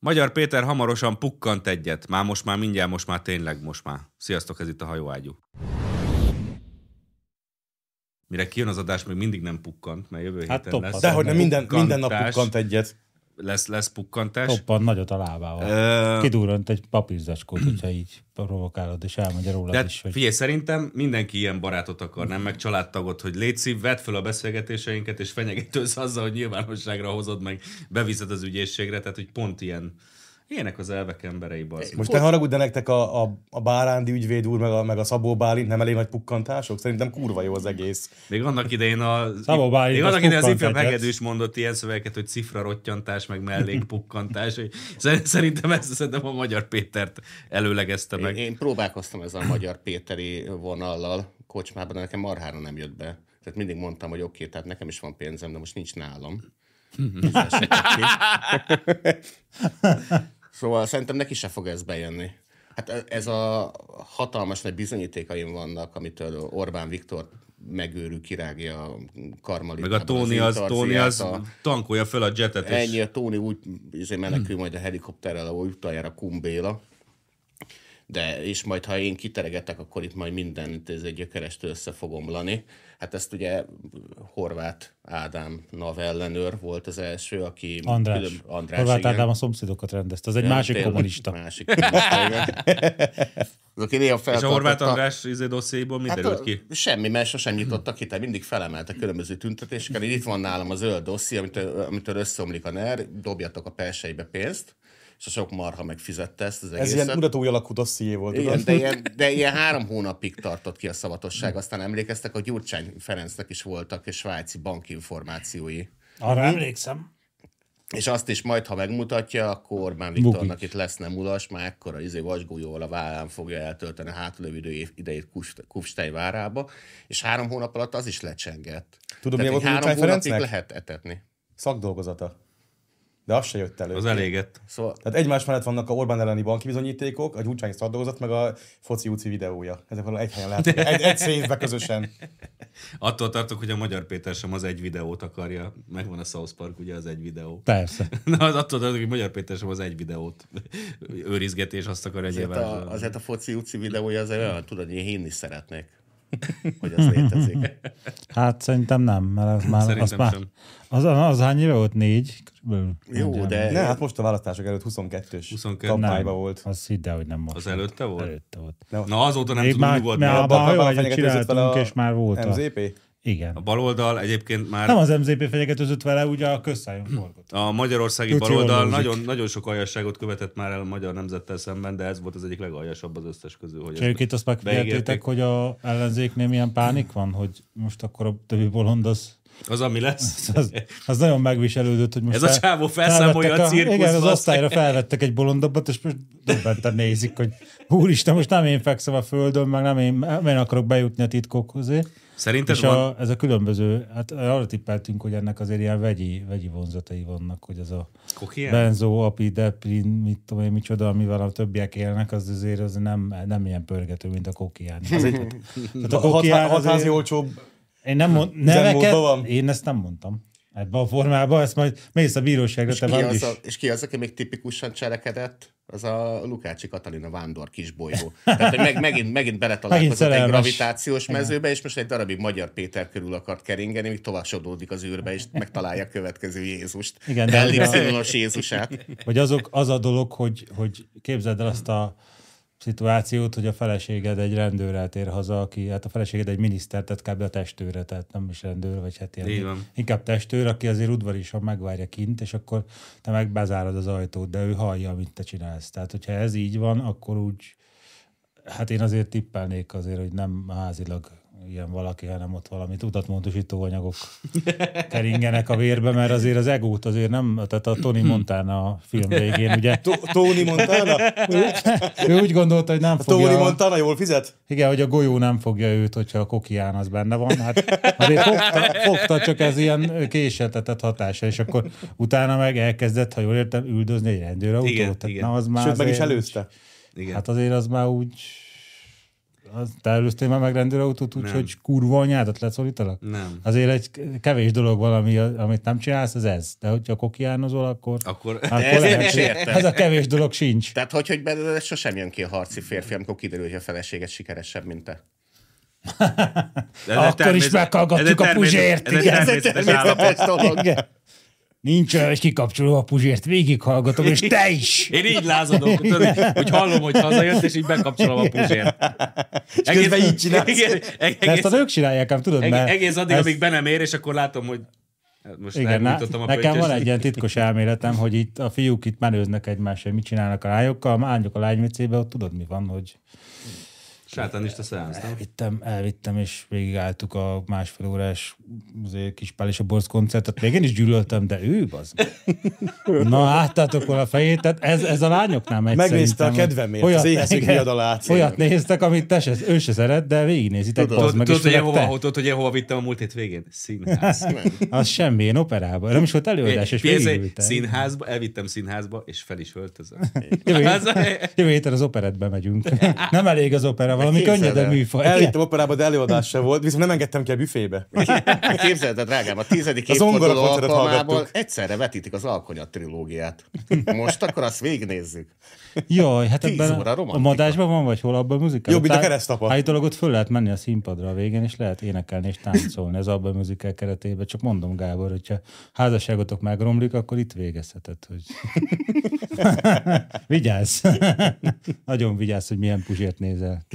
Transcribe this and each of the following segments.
Magyar Péter hamarosan pukkant egyet. Most már tényleg. Sziasztok, ez itt a hajóágyú. Mire kijön az adás, még mindig nem pukkant, mert jövő héten lesz. Dehogy nem, minden nap pukkant egyet. Lesz pukkantás. Toppan nagyot a lábával. Kidurrant egy papírzacskót, hogyha így provokálod, és elmondja rólad is. Hogy... Figyelj, szerintem mindenki ilyen barátot akar, nem? Meg családtagot, hogy légy szív, vedd fel a beszélgetéseinket, és fenyegetőz azzal, hogy nyilvánosságra hozod, meg beviszed az ügyészségre, tehát hogy pont ilyenek az elvek emberei, bazd. Most ne haragudj, de nektek a Bárándi ügyvéd úr, meg a Szabó Bálint nem elég nagy pukkantások? Szerintem kurva jó az egész. Még annak idején az ifjabb hegedűs mondott ilyen szövegeket, hogy cifra rottyantás, meg mellékpukkantás. Szerintem a Magyar Pétert előlegezte meg. Én próbálkoztam ezzel a Magyar Péteri vonallal kocsmában, de nekem marhára nem jött be. Tehát mindig mondtam, hogy oké, tehát nekem is van pénzem, de most nincs nálam. Szóval szerintem neki se fog ez bejönni. Hát ez a hatalmas nagy bizonyítékaim vannak, amitől Orbán Viktor megőrül, kirágja a Karmalitában. Meg a Tóni az tankolja fel a jetet. Ennyi, a Tóni úgy menekül majd a helikopterrel, ahol utoljára Kumbéla. És majd, ha én kiteregetek, akkor itt majd mindent egy gyökerestől össze fog omlani. Hát ezt ugye Horváth Ádám NAV ellenőr volt az első, aki... András Horváth Ádám a szomszédokat rendezte. Az egy másik kommunista. És a Horváth András dossziéból mi derült ki? Semmi, mert sosem nyitottak ki, tehát mindig felemeltek különböző tüntetéseken. Itt van nálam a zöld dosszié, amitől összeomlik a NER, dobjatok a perseibe pénzt, és a sok marha megfizette ezt az egészet. Ez ilyen mutatói alakú dosszié volt. Igen, de ilyen 3 hónapig tartott ki a szavatosság. Aztán emlékeztek, hogy Gyurcsány Ferencnek is voltak svájci bankinformációi. Arra emlékszem. És azt is majd, ha megmutatja, akkor Orbán Viktornak itt lesz nem ulas, már ekkora vasgolyóval a vállán fogja eltölteni a hátralévő idejét Kufstein várába, és 3 hónap alatt az is lecsengett. Tudom, mi volt 3 hónapig lehet etetni. Szakdolgozata. De az se jött elő. Az elégett. Szóval... Tehát egymás mellett vannak a Orbán elleni banki bizonyítékok, a Gyurcsány szakdolgozat, meg a foci UCI videója. Ezek valami egy helyen látnak. Egy széfbe közösen. Attól tartok, hogy a Magyar Péter sem az egy videót akarja. Megvan a South Park, ugye az egy videó. Persze. Na, attól tartok, hogy Magyar Péter sem az egy videót őrizgeti, és azt akarja nyilván. Azért a foci UCI videója azért olyan, tudod, hogy én hinni szeretnék, hogy az létezik. Hát szerintem nem, mert az hány éve volt? 4? Jó, de... Ne, hát most a választások előtt 22-s kampányban volt. Az hidd el, hogy nem most. Az előtte volt? Előtte volt. Na, azóta nem tudom, mi volt. Mert a hajóágyat csináltunk, és már volt MZP? Igen. A baloldal egyébként már... Nem az MZP fenyegetőzött vele, ugye a közszájon forgott. A magyarországi baloldal nagyon sok aljasságot követett már el a magyar nemzettel szemben, de ez volt az egyik legaljasabb az összes közül. Hogy egyébként azt megfigyeltétek, hogy a ellenzéknél milyen pánik van, hogy most akkor a többi bolond az, ami lesz. Az nagyon megviselődött, hogy most ez a csávó felszámolja a cirkusz. Igen, az osztályra felvettek egy bolondabbat, és most döbbenten nézik, hogy úristen, most nem én fekszem a földön, meg nem én akarok bejutni a titkok közé. Szerinted és van? Ez a különböző, hát arra tippeltünk, hogy ennek azért ilyen vegyi vonzatai vannak, hogy az a benzó, api, deprin, mit tudom én, micsoda, amivel a többiek élnek, az azért az nem ilyen pörgető, mint a kokián. A hatházi olcsóbb neveket, én ezt nem mondtam. Ebben a formában, ezt majd mész a bíróságra, és ki az, aki még tipikusan cselekedett? Az a Lukácsi Katalin, a vándor kisbolygó. Tehát megint beletalálkozott egy gravitációs mezőbe, és most egy darabig Magyar Péter körül akart keringeni, míg tovább sodródik az űrbe, és megtalálja a következő Jézust. Igen, de ellipszilonos Jézusát. Vagy az a dolog, hogy képzeld el azt a szituációt, hogy a feleséged egy rendőrrel tér haza, hát a feleséged egy miniszter, tehát kb. A testőre, tehát nem is rendőr, vagy hát ilyen, inkább testőr, aki azért udvariasan megvárja kint, és akkor te meg bezárod az ajtót, de ő hallja, amit te csinálsz. Tehát, hogyha ez így van, akkor úgy, hát én azért tippelnék azért, hogy nem házilag ilyen valaki, hanem ott valami tudatmódosító anyagok keringenek a vérbe, mert azért az egót azért nem, tehát a Tony Montana a film végén, ugye? Tony Montana? Ő úgy gondolta, hogy nem fogja... Tony Montana jól fizet? Igen, hogy a golyó nem fogja őt, hogyha a kokián az benne van. Hát azért fogta, csak ez ilyen késeltetett hatása, és akkor utána meg elkezdett, ha jól értem, üldözni egy rendőrautót. Igen. Sőt, meg is előzte. Igen. Hát azért az már úgy... te előztél már meg rendőrautót úgy, hogy kurva anyádat leszólítalak? Nem. Azért egy kevés dolog valami, amit nem csinálsz, az ez. De hogyha kokiánozol, akkor lehet, ez a kevés dolog sincs. Tehát hogy belőle sosem jön ki a harci férfi, amikor kiderül, hogy a feleséget sikeresebb, mint te. Akkor is meghallgatjuk a Puzsért. Ez egy természetes dolog. Nincs olyan, hogy kikapcsolom a Puzsért, végighallgatom, és te is! Én így lázadok, hogy hallom, hogy hazajött, és így bekapcsolom a Puzsért. És közben így csinálsz. Ezt a nők csinálják, nem tudod? Egész addig, amíg be nem ér, és akkor látom, hogy most elmújtottam a pöttyös. Nekem van egy ilyen titkos elméletem, hogy itt a fiúk itt menőznek egymással, hogy mit csinálnak a lányokkal, lányok a lánymécébe, ott tudod, mi van, hogy sátánista szeánsz, nem? Elvittem, és végigálltuk a 1,5 órás Kispál és a Borz koncertet. Még én is gyűlöltem, de ő, bazd. Na, láttátok volna a fejét, tehát ez a lányoknál megy. Megnézte a kedvemért, az éhezők viadalát. Olyat néztek, amit ő se szeret, de végignézitek. Tudod, hogy én hova vittem a múlt hét végén? Színház. Az semmi, én operában. Nem is volt előadás, és végigültem. Színházba, elvittem színházba, és fel is öltözöm. Jövő héten az operetbe megyünk. Nem elég az opera, valami könnyedebb műfaj. Elvittem operába, de előadás se volt, viszont nem engedtem ki a büfébe. Képzeld, drágám, a 10. évforduló alkalmából egyszerre vetítik az Alkonyat trilógiát. Most akkor azt végignézzük. Jaj, hát ebben a Madásban van, vagy hol abban a muzikál? Jobb, mint a Keresztapa. Állítólag ott föl lehet menni a színpadra a végén, és lehet énekelni és táncolni az abban a muzikál keretében. Csak mondom, Gábor, hogyha házasságotok megromlik, akkor itt végezheted. Hogy... Vigyázz! Nagyon vigyázz, hogy milyen Puzsért nézel.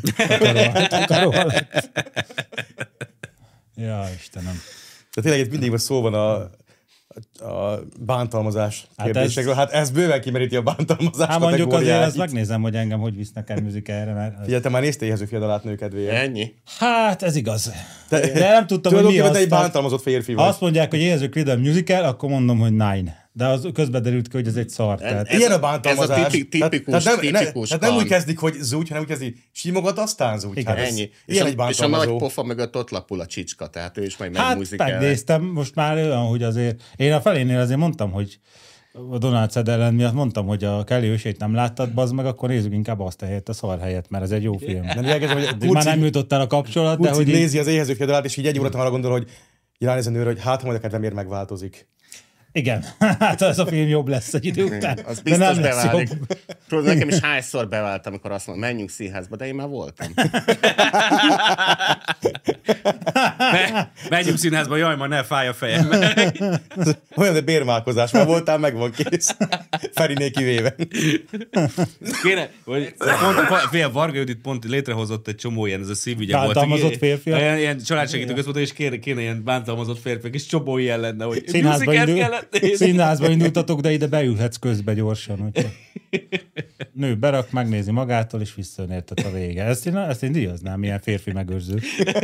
Ja, Istenem. De tényleg itt mindig szó van a bántalmazás kérdésekről. Hát ez bőven kimeríti a bántalmazás kategóriáit. Mondjuk azért azt megnézem, hogy engem hogy visznek el műzikára. Mert... Figyelj, te már néztél éhező fiadalát nőkedvéért. Ennyi? Hát ez igaz. De nem tudtam, hogy mi az. Te egy bántalmazott férfi vagy. Ha azt mondják, hogy éhező fiadal musical, akkor mondom, hogy nine. De az közben derült ki, hogy ez egy szar. Ilyen a bántalmazás. Ez a tipikus tehát nem úgy kezdik, hogy zúgy, hanem úgy kezdik, simogat, aztán zúgy. Hát ennyi. És a nagy pofa mögött ott lapul a csicska, tehát ő is majd megmuzikál. Hát megnéztem, most már olyan, hogy azért, én a felénél azért mondtam, hogy a Donald Sutherland miatt mondtam, hogy a Kelly ősét nem láttad, bazd meg, akkor nézzük inkább azt a helyet, a szar helyet, mert ez egy jó film. Már nem jutott el a kapcsolat, de hogy nézi az éhező fiadalát, és így egy óra arra gondol, hogy ránéz a nőre, hogy hát, ha majd a kedvemért megváltozik. Igen, hát ez a film jobb lesz egy idő után. Az biztos beválik. Tudod, nekem is hányszor bevált, amikor azt mondom, menjünk színházba, de én már voltam. Menjünk színházba, jaj, ma ne fáj a fejem. Olyan, de bérmálkozás, már voltál, meg van kész. Feriné kivéve. Kéne, hogy fél Varga Judit pont létrehozott egy csomó ilyen, ez a szívügye volt. Bántalmazott férfi. Ilyen családsegítő központ, és kéne ilyen bántalmazott férfiak, és csomó ilyen lenne, hogy színházba indultatok, de ide beülhetsz közbe gyorsan. Hogyha... Nő berak, megnézi magától, és visszajön érted a vége. Ezt én díjaznám, ilyen férfi megőrző.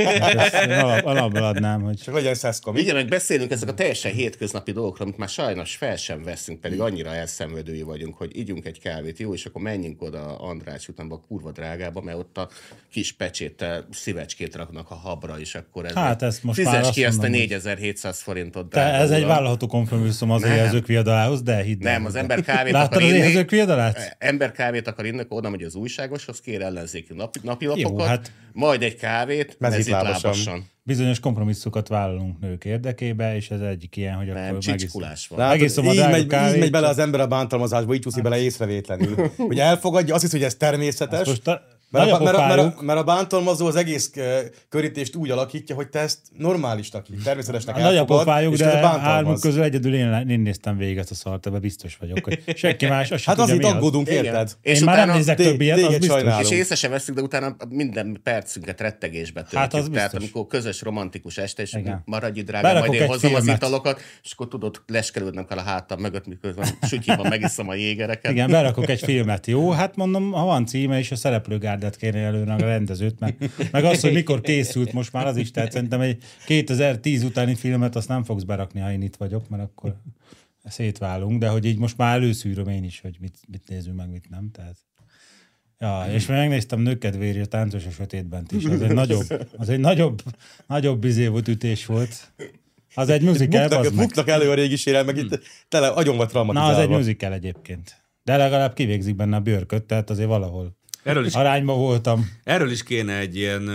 Alapból adnám, hogy... Csak legyen szeszkom. Ugye meg beszélünk ezek a teljesen hétköznapi dolgokról, amit már sajnos fel sem veszünk, pedig annyira elszenvedői vagyunk, hogy ígyunk egy kávét, jó, és akkor menjünk oda Andrács utánba, a kurva drágába, mert ott a kis pecséttel szívecskét raknak a habra, és akkor ez fizes ki ezt a 4700 forintot. Te ez egy vállalható kompromisszum az éhezők viadalához, de hidd nem, az ember kávét akar inni. Láttad az éhezők viadalát? Ember kávét akar inni, akkor oda megy az újságoshoz, kér ellenzéki napilapokat, jó, hát majd egy kávét, mezitlábasan. Bizonyos kompromisszumokat vállalunk nők érdekébe, és ez egyik ilyen, hogy nem, akkor csicskulás van. Megiszom a drága kávét. Így megy bele az ember a bántalmazásba, így csúszik bele észrevétlenül. Hogy elfogadja, azt hiszi, hogy ez természetes. Mert a bántalmazó az egész körítést úgy alakítja, hogy te ezt normálisnak, természetesnek elfogad, és de hármunk közül egyedül én néztem végig ezt a szart, ebben biztos vagyok, hogy senki más azt hát azért aggódunk, érted? És én már nem nézek több ilyet, az biztos. És észre sem veszünk, de utána minden percünket rettegésbe töltjük. Hát az tehát amikor közös romantikus este, és maradj drága, majd én hozom az italokat, és akkor tudod, leskelődnem kell a hátam mögött, miközben sütyiban megiszom a jégereket. Igen, berakok egy filmet. Jó, hát mondom, ha van címe, és a szereplőgárdát kérni előre a rendezőt, meg az, hogy mikor készült most már az is, tehát szerintem egy 2010 utáni filmet azt nem fogsz berakni, ha én itt vagyok, mert akkor szétválunk, de hogy így most már előszűröm én is, hogy mit nézünk meg, mit nem, tehát... Ja, és megnéztem Nőkedvéri a Táncos a sötétbent is, az egy nagyobb bizévút ütés volt. Az egy musical, buknak elő a régi sérel, meg itt tele agyon vagy traumatizálva. Na, az egy musical egyébként. De legalább kivégzik benne a bőrköt, tehát azért valahol. arányban voltam. Erről is kéne egy ilyen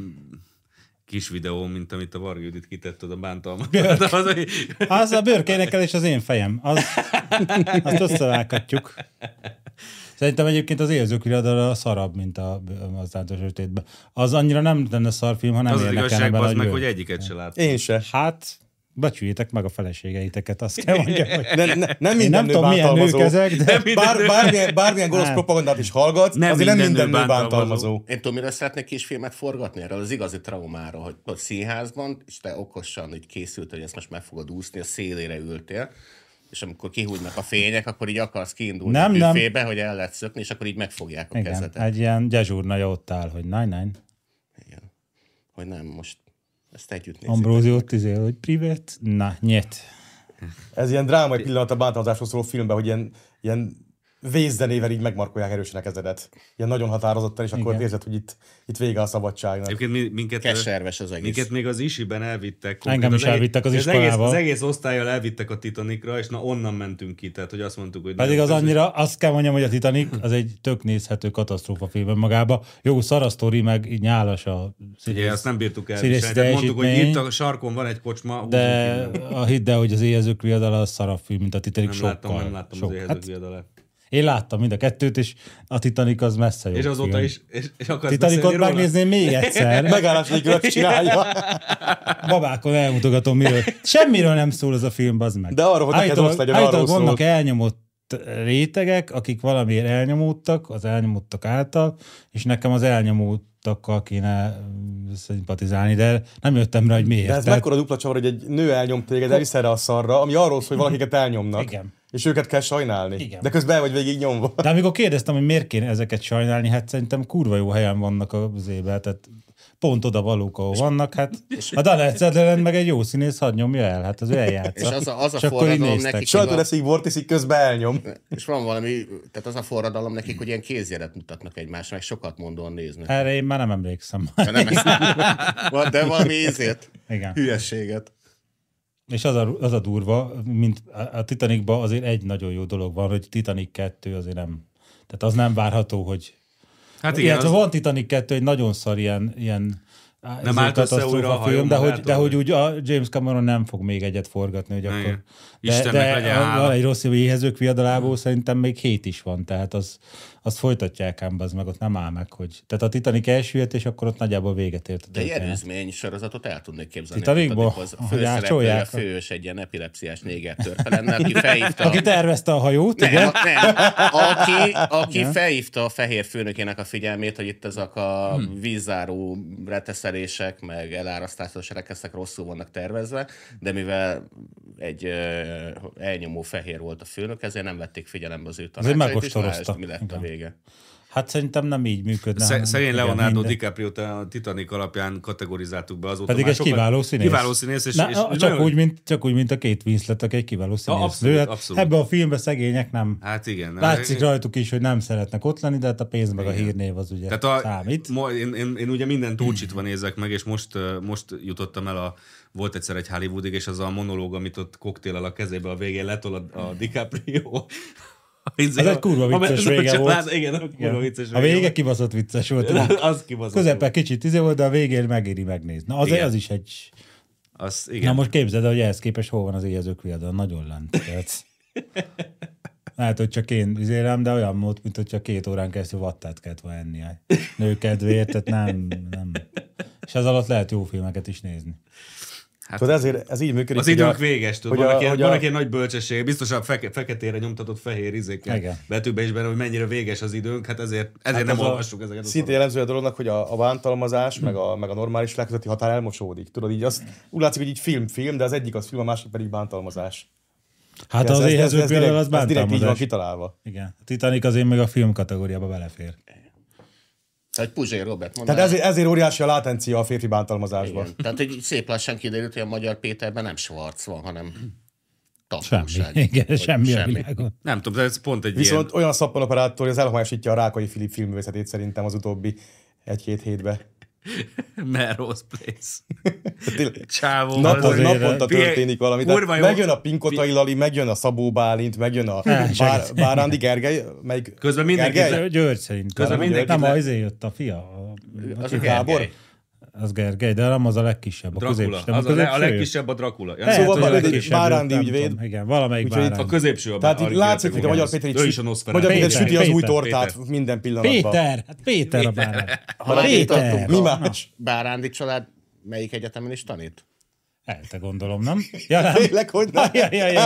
kis videó, mint amit a Varga Judit kitett oda bántalmat. Az a bőrkénekel és az én fejem. Azt összevághatjuk. Szerintem egyébként az Érzőkviadal szarabb, mint az Általános Sötétben. Az annyira nem lenne szarfilm, ha nem az érdekelne bele. Az meg, hogy egyiket se láttam. Én se. Hát, becsüljétek meg a feleségeiteket, azt kell mondjam, hogy nem minden nő bántalmazó. De bármilyen gonosz propagandát is hallgatsz, azért nem minden nő bántalmazó. Én tudom, mire szeretnék kisfilmet forgatni erről az igazi traumáról, hogy ott színházban, és te okosan így készült, hogy ezt most meg fogod úszni, a szélére ültél, és amikor kihújnak a fények, akkor így akarsz kiindulni a büfébe, hogy el lehet szökni, és akkor így megfogják a kezetet. Egy ilyen dezsúrnaja ott áll, hogy nein. Igen. Hogy nem, most ezt együtt nézzük. Ambróziót hogy privát, nyet. Ez ilyen drámai pillanat a bántalmazásról szóló filmben, hogy ilyen vészzenével így megmarkolják erősen a kezedet. Ilyen nagyon határozottan, és akkor érzed, hogy itt vége a szabadságnak. Egyébként minket keserves az egész. Minket még az isiben elvittek. Engem is elvittek az iskolába. Az egész osztállyal elvittek a Titanicra, és onnan mentünk ki, tehát hogy azt mondtuk, hogy... Pedig az annyira, azt kell mondjam, hogy a Titanic az egy tök nézhető katasztrófa film magába. Jó, szarasztori, meg nyálas a igen, azt nem bírtuk el. Mondtuk, hogy itt a sarkon van egy kocsma. De hidd el, hogy az Éhezők viadala az szarabb film, mint a Titanic sokkal. Nem láttam az Éhezők viadalát. Én láttam mind a kettőt, és a Titanic az messze jobb. És azóta film. És akarsz Titanicot megnézném még egyszer. Megállásig rögt csinálja. Babákon elmutogatom, miről. Semmiről nem szól az a film, bazd meg. De arról, hogy neked rossz legyen, arról szól. Vannak elnyomott rétegek, akik valamiért elnyomódtak, az elnyomódtak által, és nekem az elnyomódtakkal kéne szimpatizálni, de nem jöttem rá, hogy miért. De ez mekkora dupla csavar, hogy egy nő elnyom téged, elvisz erre a szarra, ami arról szól, hogy valakiket elnyomnak. Igen. És őket kell sajnálni. Igen. De közben el vagy végig nyomva. De amikor kérdeztem, hogy miért kéne ezeket sajnálni, hát szerintem kurva jó helyen vannak az évben, tehát pont oda valók, ahol vannak, hát a Donald Sutherland meg egy jó színész, hadd nyomja el, hát az ő eljátsza. És az a forradalom nekik... Sajtól eszik vortiszik, közben elnyom. És van valami, tehát az a forradalom nekik, hogy ilyen kézjelet mutatnak egymásra, meg sokat mondóan néznek. Erre én már nem emlékszem. De valami ízét, igen. Hülyességet. És az a durva, mint a Titanicban azért egy nagyon jó dolog van, hogy Titanic 2 azért nem, tehát az nem várható, hogy hát igen, az... van Titanic 2 egy nagyon szar ilyen nem állt össze újra a film, de hogy úgy a James Cameron nem fog még egyet forgatni, hogy akkor... Van egy rossz Éhezők viadalából szerintem még 7 is van, tehát azt folytatják ám, az meg ott nem áll meg, hogy... Tehát a Titanic elsüllyedt, és akkor ott nagyjából véget ért. De egy előzmény sorozatot el tudnék képzelni. Titanicba? A fős egy ilyen epilepsziás négertörpe lenne, aki felhívta... Aki tervezte a hajót, igen? Aki felhívta a fehér főnökének a figyelmét, hogy itt ezek a vízzáró reteszelések, meg elárasztásos rekeszek rosszul vannak tervezve, de mivel egy elnyomó fehér volt a főnök, ezért nem vették figyelembe az ő tanácsait, és lásd, mi lett a vége. Hát szerintem nem így működne. Szegény Leonardo DiCaprio-t a Titanic alapján kategorizáltuk be azóta. Pedig egy kiváló színész. Kiváló színész. És csak úgy, mint a Kate Winslet, aki egy kiváló színész. Abszolút. Ebben a filmben szegények nem. Hát igen. Látszik rajtuk is, hogy nem szeretnek ott lenni, de hát a pénz meg a hírnév az ugye számít. Én ugye minden túlcsitva nézek meg, és most jutottam el volt egyszer egy Hollywoodig, és az a monológ, amit ott koktéllel a kezébe a végén letol a DiCaprio. Ez egy kurva vicces vége volt. Igen, kurva vicces vége. A vége kibaszott vicces volt. Az kibaszott. Közepe kicsit volt, de a végén megéri megnézni. Az is egy... Na most képzeld, hogy ehhez képest hol van az Éhezők viadal. Nagyon lent. Lehet, hogy csak én vizélem, de olyan mód, mint hogyha 2 órán keresztül vattát kellett volna enni a nő kedvéért, tehát nem. És ez alatt lehet jó filmeket is nézni. Hát, tudod, ezért ez így működik. Az időnk véges, tudod. Vannak ilyen nagy bölcsesség, biztosan feketére nyomtatott fehér izékkel betűbe is benne, hogy mennyire véges az időnk, hát ezért nem olvassuk ezeket. Szinte jellemző a dolognak, hogy a bántalmazás, meg a normális világ közötti határ elmosódik. Tudod, így azt úgy látszik, hogy így film, de az egyik az film, a másik pedig bántalmazás. Hát az Éhezők viadal az bántalmazás. Ez direkt így van kitalálva. Igen. A Titanic azért még a film kategóriába belefér. Tehát Puzsér Robert mondta. Tehát ezért óriási a látencia a férfi bántalmazásban. Igen. Tehát hogy szép lassan kiderült, hogy a Magyar Péterben nem Schwarz van, hanem tanulság. Semmi a világon. Nem tudom, de ez pont egy viszont olyan szappanoperátor, hogy az elhomályosítja a Rákai Filip filmművészetét szerintem az utóbbi 1-2 hétben. Melrose Place. Csávó. Naponta történik valami. Megjön a Pinkotai Lali, megjön a Szabó Bálint, megjön a Bárándi Gergely. Közben mindenki... György szerintem. Nem, azért jött a fia. Az a Gábor. Az Gergely, de nem az a legkisebb. Dracula. A legkisebb a Dracula. Ja, szóval Bárándi ügyvéd. Igen, valamelyik Bárándi. A középső a Tehát itt látszik, hogy a Magyar Péter süti az új tortát minden pillanatban. Péter a Bárándi. Péter. Mi más? Bárándi család melyik egyetemen is tanít? Te gondolom, nem? Ja, nem. Tényleg, hogy nem? Ja.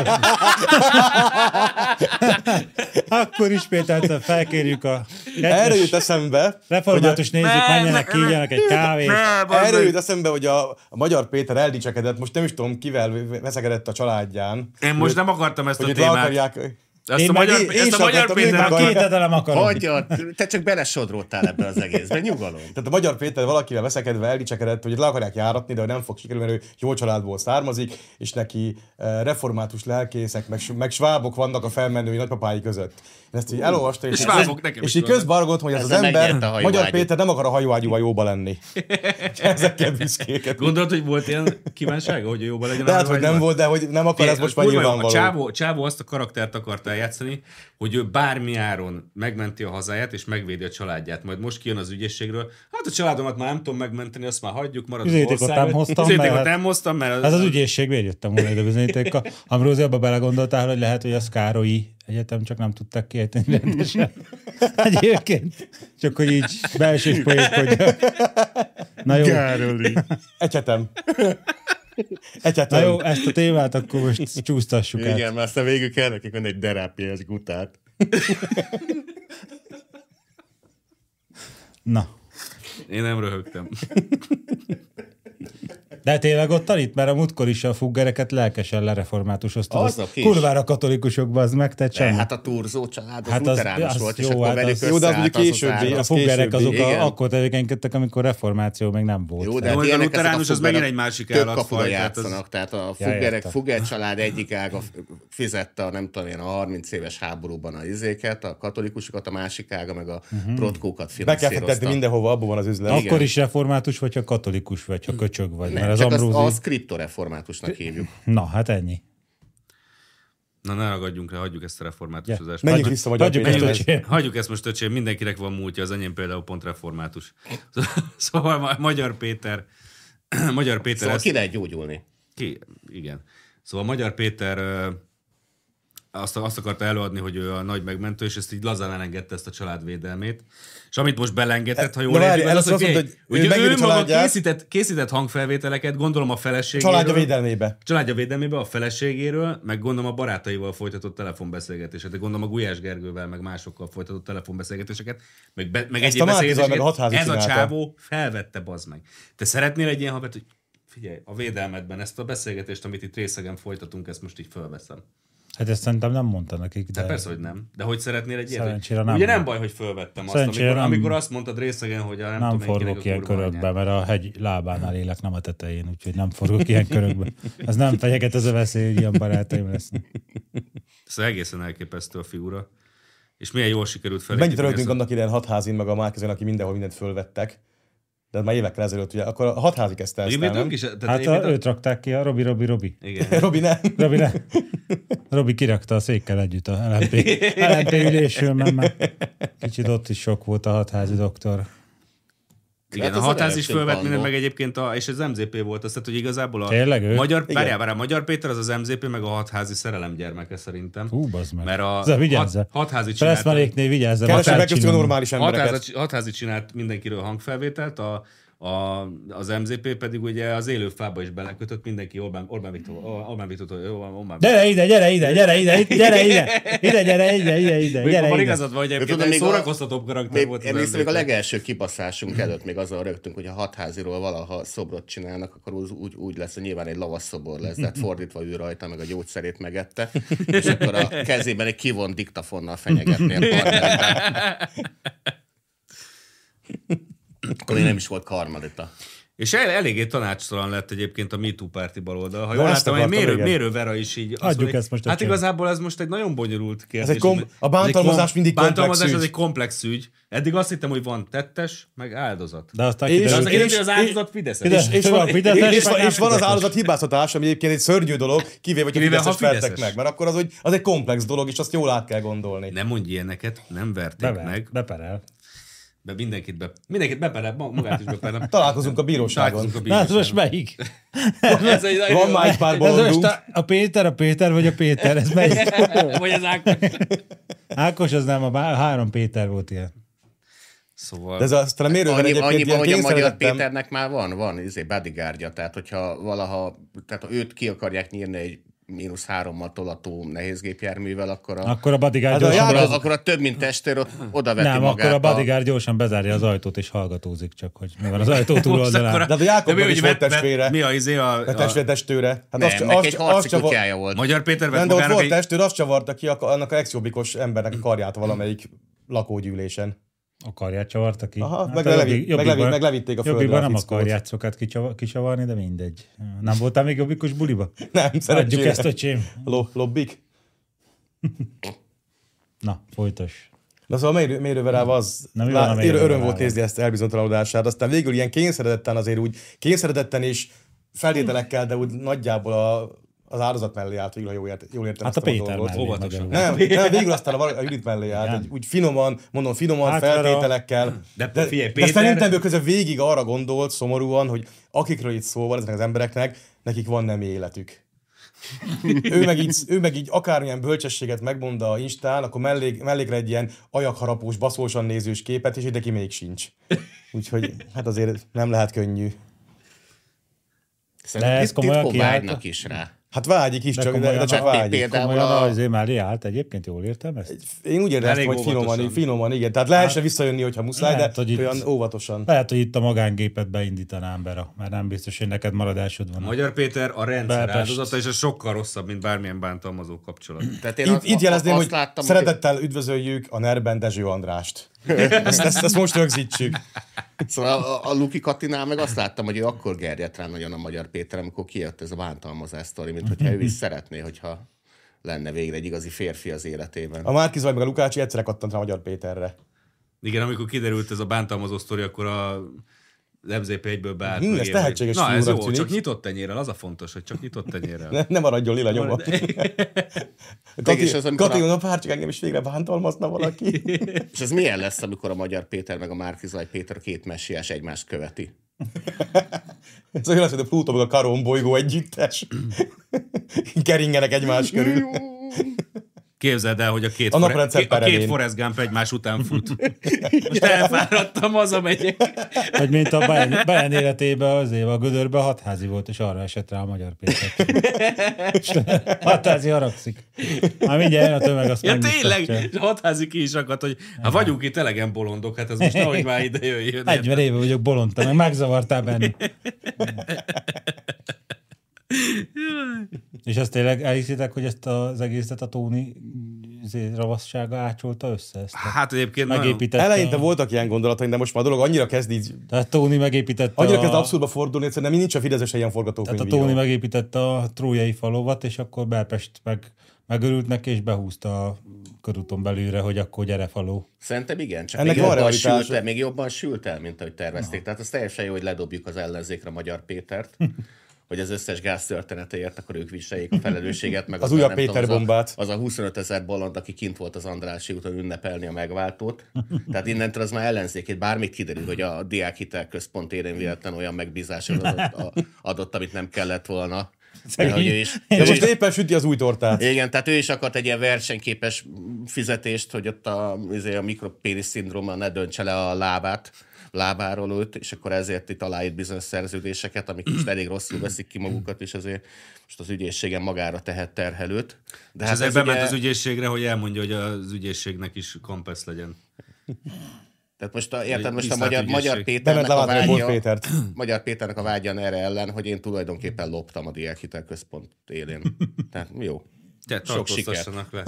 Akkor ismételten felkérjük a... Erre jut eszembe... Református nézzük, menjenek, kígyanak egy kávét. Erre jut eszembe, hogy a Magyar Péter eldicsekedett, most nem is tudom, kivel veszekedett a családján. Én most nem akartam ezt a témát. Ezt a Magyar Péter... Kétedelem akarom. Hagyjad, te csak belesodródtál ebbe az egészbe, nyugalom. Tehát a Magyar Péter valakivel veszekedve eldicsekedett, hogy le akarják járatni, de nem fog sikerülni, mert ő jó családból származik, és neki református lelkészek, meg svábok vannak a felmenői nagypapái között. Én ezt így elolvastam, és így közbargott, hogy az ember, Magyar Péter nem akar a hajóágyúval jóba lenni. Ezekkel büszkéket. Gondolod, hogy volt ilyen kívánsága, hogy jóba legyen? Lehet, hogy nem volt, de hogy nem akar, ez most már nyilvánvaló. Csávó azt a karaktert akart eljátszani, hogy ő bármi áron megmenti a hazáját, és megvédi a családját. Majd most kijön az ügyészségről. Hát a családomat már nem tudom megmenteni, azt már hagyjuk, marad az országot. Bizonyítékot nem hoztam, mert... Ez az ügyészség, miért jöttem volna ide bizonyítékkal? Ambrózi, abba belegondoltál, hogy lehet, hogy az Károlyi Egyetem csak nem tudták kiejteni rendesen. Egyébként. Csak hogy így belsős poénkodja. Na jó. Károlyi. Egyetem. Na jó, ezt a témát akkor most csúsztassuk át. Igen, mert aztán végül kell nekik venni egy derápiás gutát. Na. Én nem röhögtem. De tényleg ott tanít, mert a múltkor is a fuggereket lelkesen lereformátusozta. Kurvára katolikusokba az meg, tehát semmi. Hát a Turzó család az luterános volt, és akkor velük jó, de az ugye későbbi. A fuggerek azok akkor tevékenykedtek, amikor reformáció még nem volt. Jó, de hát a luteránus az megint egy másik állatfaj. Játszanak, tehát a fugger család egyik ága fizette a nem tudom én a 30 éves háborúban a izéket, a katolikusokat, a másik ága meg a protkókat finanszírozta. Be kell fektetni mindenhova, abban van az üzlet. Akkor is református vagy, ha katolikus vagy, ha köcsög vagy. Csak azt kriptoreformátusnak hívjuk. Na, hát ennyi. Na, ne ragadjunk le, hagyjuk ezt a reformátusozást. Menjünk vissza Magyar Péterhez. Hagyjuk ezt most, öcsém, mindenkinek van múltja, az enyém például pont református. Szóval Magyar Péter... Szóval ki lehet gyógyulni. Igen. Szóval Magyar Péter azt akarta előadni, hogy ő a nagy megmentő, és ezt így lazán elengedte ezt a családvédelmét. És amit most belengedett, ha jól értem, az, hogy ő maga készített hangfelvételeket, gondolom a feleségéről. Családja védelmébe, a feleségéről, meg gondolom a barátaival folytatott telefonbeszélgetéseket, de gondolom a Gulyás Gergővel, meg másokkal folytatott telefonbeszélgetéseket, meg egyéb beszélgetéseket. Ez a csávó felvette, bazd meg. Te szeretnél egy ilyen havet, hogy figyelj, a védelmedben ezt a beszélgetést, amit itt részegen folytatunk, ezt most így fölveszem. Hát ezt szerintem nem mondta nekik. De persze, hogy nem. De hogy szeretnél egy ilyen? Nem. Ugye nem baj, hogy fölvettem azt, amikor azt mondtad részegen, hogy nem forgok ilyen körökbe, mert a hegy lábánál élek, nem a tetején, úgyhogy nem forgok ilyen körökbe. Ez nem fenyeget, ez a veszély, hogy ilyen barátaim lesznek. Ez egészen elképesztő a figura. És milyen jól sikerült felépíteni. Mennyit rögtünk annak idején Hatházin, meg a Márkizén, aki mindenhol mindent fölvettek. De már évekkel ezelőtt, ugye, akkor a Hatházi kezdte ezt el, nem? Hát őt rakták ki, a Robi. Igen. Robi nem. Robi kirakta a székkel együtt a LMP ülésről, mert kicsit ott is sok volt a Hatházi doktor. Igen, a Hatház is fölvett mindent, meg egyébként, és az MZP volt, azt, hogy igazából a Magyar Péter az MZP, meg a Hatházi szerelem gyermeke szerintem. Bazd meg. Mert a Hatházi csinált... Pressmanéknél vigyázzam. Keresem megköszönöm a normális embereket. Hatházi csinált mindenkiről hangfelvételt, az MZP pedig ugye az élő fába is belekötött, mindenki Orbán Viktor. Gyere ide. Van igazad van, hogy egyébként egy szórakoztatóbb karakter volt. Emlékszem, még a legelső kibaszásunk előtt még azzal rögtünk, hogy a Hatháziról valaha szobrot csinálnak, akkor úgy lesz, hogy nyilván egy lavasszobor lesz, de fordítva ül rajta, meg a gyógyszerét megette, és akkor a kezében egy kivont diktafonnal fenyegetné a partnerben. Akkor még nem is volt Karmelita. És eléggé tanácstalan lett egyébként a MeToo párti baloldal. Ha jól láttam, hogy Mérő Vera is így... Hát igazából ez most egy nagyon bonyolult kérdés. A bántalmazás mindig komplex ügy. Bántalmazás az egy komplex ügy. Eddig azt hittem, hogy van tettes, meg áldozat. De aztán az áldozat Fideszes. És van az áldozat hibáztatás, ami egyébként egy szörnyű dolog, kivéve, hogy a Fideszes vertek meg. Mert akkor az egy komplex dolog, és azt jól át kell gondolni. Nem mondj ilyeneket, nem verték meg. Beperel. Mindenkit beperel, magát is beperel. Találkozunk a bíróságon. Hát most melyik? Van már egy pár bolondunk. A Péter vagy a Péter? Ez melyik? Vagy az Ákos. Ákos az nem, a 3 Péter volt ilyen. Szóval... De ez aztán a Mérővel annyiban, hogy a Magyar Péternek már van bodyguardja, tehát hogyha valaha, tehát őt ki akarják nyírni egy -3-mal tolató nehézgépjárművel, akkor a bodyguard akkor a több mint testőr odaveti magát. Nem, akkor a bodyguard gyorsan bezárja az ajtót és hallgatózik csak, hogy mi van az ajtó túloldalán. De a Jákobban is volt testvére. Mi a testőre? Hát neki egy harci kutyája volt. Magyar Péter vett magának... De ott volt testőr, azt csavarta ki annak a ex-jobbikos embernek a karját valamelyik lakógyűlésen. A karját csavarta ki? Aha, meg levitték a földre. Jobbikban nem a karját szokott kicsavarni, de mindegy. Nem voltál még jobbikos buliba? Nem, szerencsére. Adjuk ezt, öcsém. Lobbik? Na, folytos. Na szóval Mérőverával az öröm volt nézni ezt elbizonytalanodását, aztán végül ilyen kényszeredetten és feltételekkel, de úgy nagyjából az áldozat mellé állt, végül, ha jól értem. Hát a Péter mellé. Nem, végül aztán a Judit mellé állt, úgy finoman hát feltételekkel. De szerintem ő közben végig arra gondolt szomorúan, hogy akikről itt szó van, ezeknek az embereknek, nekik van nem életük. ő meg így akármilyen bölcsességet megmond a Instán, akkor mellékre egy ilyen ajakharapós, baszósan nézős képet, és neki még sincs. Úgyhogy hát azért nem lehet könnyű. Szerintem titkon vágynak is rá. Hát vágyik is, de csak vágyik. Például azért már állt egyébként, jól értem ezt? Én úgy éreztem, hogy finoman, igen. Tehát lehessen visszajönni, hogyha muszáj, de olyan óvatosan. Lehet, hogy itt a magángépet beindítanám be, mert nem biztos, hogy neked maradásod van. Magyar Péter a rendszer áldozata, és ez sokkal rosszabb, mint bármilyen bántalmazó kapcsolat. Itt jelezném, hogy szeretettel üdvözöljük a NER-ben Dezső Andrást. Ezt most rögzítsük. Szóval a Luki Katinál meg azt láttam, hogy ő akkor gerjedt rá nagyon a Magyar Péter, amikor kijött ez a bántalmazás sztori, mint hogyha ő is szeretné, hogyha lenne végre egy igazi férfi az életében. A Márki-Zaj meg a Lukácsi egyszerre kattant rá Magyar Péterre. Igen, amikor kiderült ez a bántalmazó sztori, akkor a MZP1-ből beállt. Ez tehetséges na, ez jó, tűnik. Csak nyitott tenyérrel, az a fontos, hogy csak nyitott tenyérrel. Ne maradjon lila nyoma. Kati, a pár, csak engem is végre bántalmazna valaki. És ez milyen lesz, amikor a Magyar Péter meg a Márki-Zaj Péter, két messiás egymást követi? Ez olyan lesz, hogy a Plutó meg a Karon bolygó együttes. Keringenek egymás körül. Képzeld el, hogy a két Forrest Gump egymás után fut. Most elfáradtam, hazamegyek. Vagy mint a Bayern életében azért a gödörben hatházi volt, és arra esett rá a Magyar Péter. Hatházi haragszik. Már mindjárt jön a tömeg, azt tényleg, hatházi ki is akadt, hogy vagyunk itt elegen bolondok, hát ez most nehogy már ide jöjjön. 40 éve vagyok bolondta, meg megzavartál benni. És azt tényleg elhiszitek, hogy ezt az egészet a Tóni ravassága ácsolta össze? Ezt hát egyébként eleinte voltak ilyen gondolataim, de most már a dolog annyira kezd így... Tehát Tóni megépítette annyira kezd abszurdba fordulni, egyszerűen nincs a Fideszes ilyen forgatókönyv. Tehát a Tóni megépítette a trójai falovat, és akkor Belpest megörült neki, és behúzta a körúton belülre, hogy akkor gyere faló. Szerintem igen, csak még jobban sült el, mint ahogy tervezték. Tehát az teljesen jó, hogy ledobjuk az ellenzékre Magyar Pétert. Hogy az összes gáz történetéért, akkor ők viseljék a felelősséget. Meg az újabb Péter bombát. Az a 25 000 bolond, aki kint volt az Andrássy úton ünnepelni a megváltót. Tehát innentől az már ellenzékét. Bármit kiderül, hogy a Diákhitel Központ érén véletlen olyan megbízáson adott, amit nem kellett volna. De most éppen süti az új tortát. Igen, tehát ő is akart egy ilyen versenyképes fizetést, hogy ott a mikropénisz szindróma ne döntse le a lábáról őt, és akkor ezért itt aláírt bizonyos szerződéseket, amik most elég rosszul veszik ki magukat, és azért most az ügyészségen magára tehet terhelőt. De és hát ezért bement az ügyészségre, hogy elmondja, hogy az ügyészségnek is kompesz legyen. Tehát most a Magyar Péternek a vágya erre ellen, hogy én tulajdonképpen loptam a Diákhitel Központ élén. Tehát jó. Sok sikert.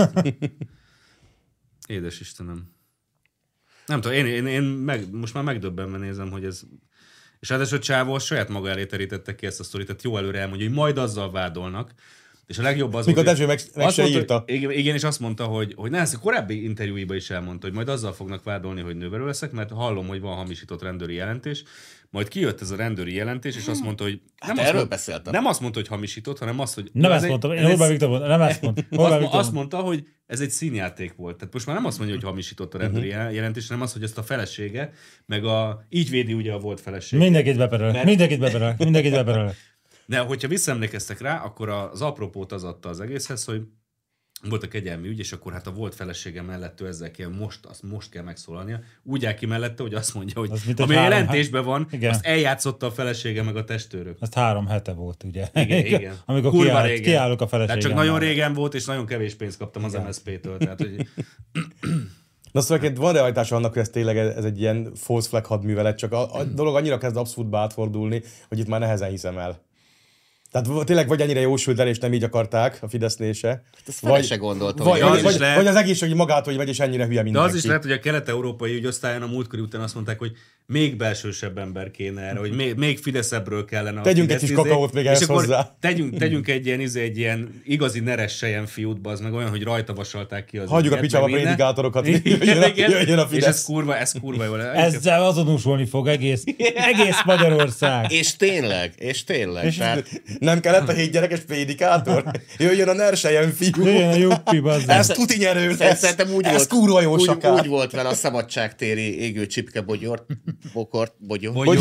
Édes Istenem. Nem tudom, én most már megdöbbenve nézem, hogy És ráadásul Csávó saját maga elé terítette ki ezt a sztorit, tehát jó előre elmondja, hogy majd azzal vádolnak. És a legjobb az mikor Dezső meg se írta. Igen, és azt mondta, hogy ezt a korábbi interjúiban is elmondta, hogy majd azzal fognak vádolni, hogy nőverő leszek, mert hallom, hogy van hamisított rendőri jelentés. Majd kijött ez a rendőri jelentés, és azt mondta, hogy nem azt mondta, hogy hamisított, hanem azt, hogy... Nem ezt mondtam, Orbán Viktor mondta, nem ezt mondta. Azt mondta, hogy ez egy színjáték volt. Tehát most már nem azt mondja, hogy hamisított a rendőri jelentés, hanem az, hogy ezt a felesége, meg így védi ugye a volt felesége. Mindenkit beperel. De hogyha visszaemlékeztek rá, akkor az apropót az adta az egészhez, hogy volt a kegyelmi ügy, és akkor hát a volt felesége mellett ő ezzel kell, most kell megszólalnia. Úgy áll ki mellette, hogy azt mondja, hogy ami a jelentésben van, igen. Azt eljátszotta a felesége meg a testőrök. Azt 3 hete volt, ugye? Igen. Amikor kiállok a feleségem. Tehát csak nagyon régen volt, és nagyon kevés pénzt kaptam az MSZP-től. Tehát, hogy... Na szóval van realitása annak, hogy ez tényleg ez egy ilyen false flag hadművelet, csak a dolog annyira kezd abszurdba átfordulni, hogy itt már nehezen hiszem el. Tehát tényleg vagy ennyire jósült el, és nem így akarták a Fidesznél se. Vagy se gondoltam. Vagy az egészségügy magától, hogy megy, és ennyire hülye mindenki. De az is lehet, hogy a kelet-európai ügyosztályon a múltkori után azt mondták, hogy még belsősebb ember kéne erre, hogy még fideszebbről kellene. Tegyünk egy kis kakaót még ehhez hozzá. Tegyünk egy ilyen igazi neres sejen fiút, bazd meg olyan, hogy rajta vasalták ki az. Hagyjuk a picsába prédikátorokat, jöjjön a Fidesz. És ez kurva jól. Ezzel azonosulni fog egész Magyarország. És tényleg. Tehát... Nem kellett a 7 gyerekes prédikátor? Jöjjön a nersejen fiú. Jöjjön a juppi, bazd. Ez tuti nyerő lesz. Szerintem úgy volt vele a szabadságtéri égő csipke bogyort.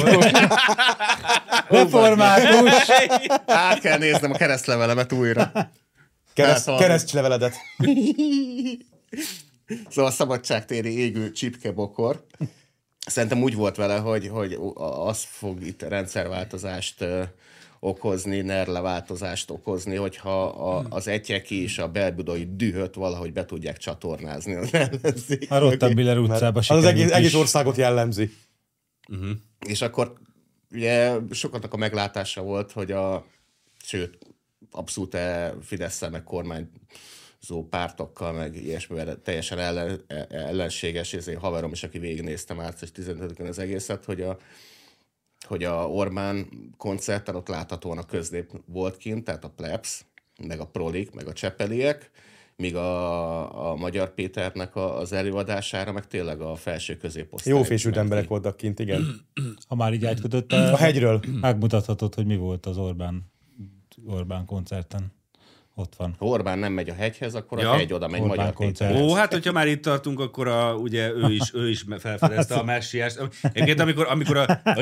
Református. Át kell néznem a keresztlevelemet újra. Keresztleveledet. Szóval a szabadságtéri égő csipkebokor. Szerintem úgy volt vele, hogy az fog itt rendszerváltozást okozni, nerleváltozást okozni, hogyha az etyeki és a belbudai dühöt valahogy be tudják csatornázni az ellenzék. A Rottenbiller utcába sikerült. Az egész országot jellemzi. És akkor ugye sokatnak a meglátása volt, hogy sőt, abszolút Fidesz-szel, meg kormányzó pártokkal, meg ilyesmivel teljesen ellenséges, ezért haverom is, aki végignézte március 15-én az egészet, hogy a Orbán koncerten ott láthatóan a közlép volt kint, tehát a plebs, meg a prolik, meg a csepeliek, míg a Magyar Péternek az előadására, meg tényleg a felső középosztály. Jó fésült emberek voltak kint, igen. Ha már így átkötött, a hegyről. Megmutathatod, hogy mi volt az Orbán koncerten. Ott van. Ha Orbán nem megy a hegyhez, akkor a hegy oda megy Orbán Magyar Péter. Ó, hát hogyha már itt tartunk, akkor ugye ő is felfedezte a messiást. Egyébként amikor a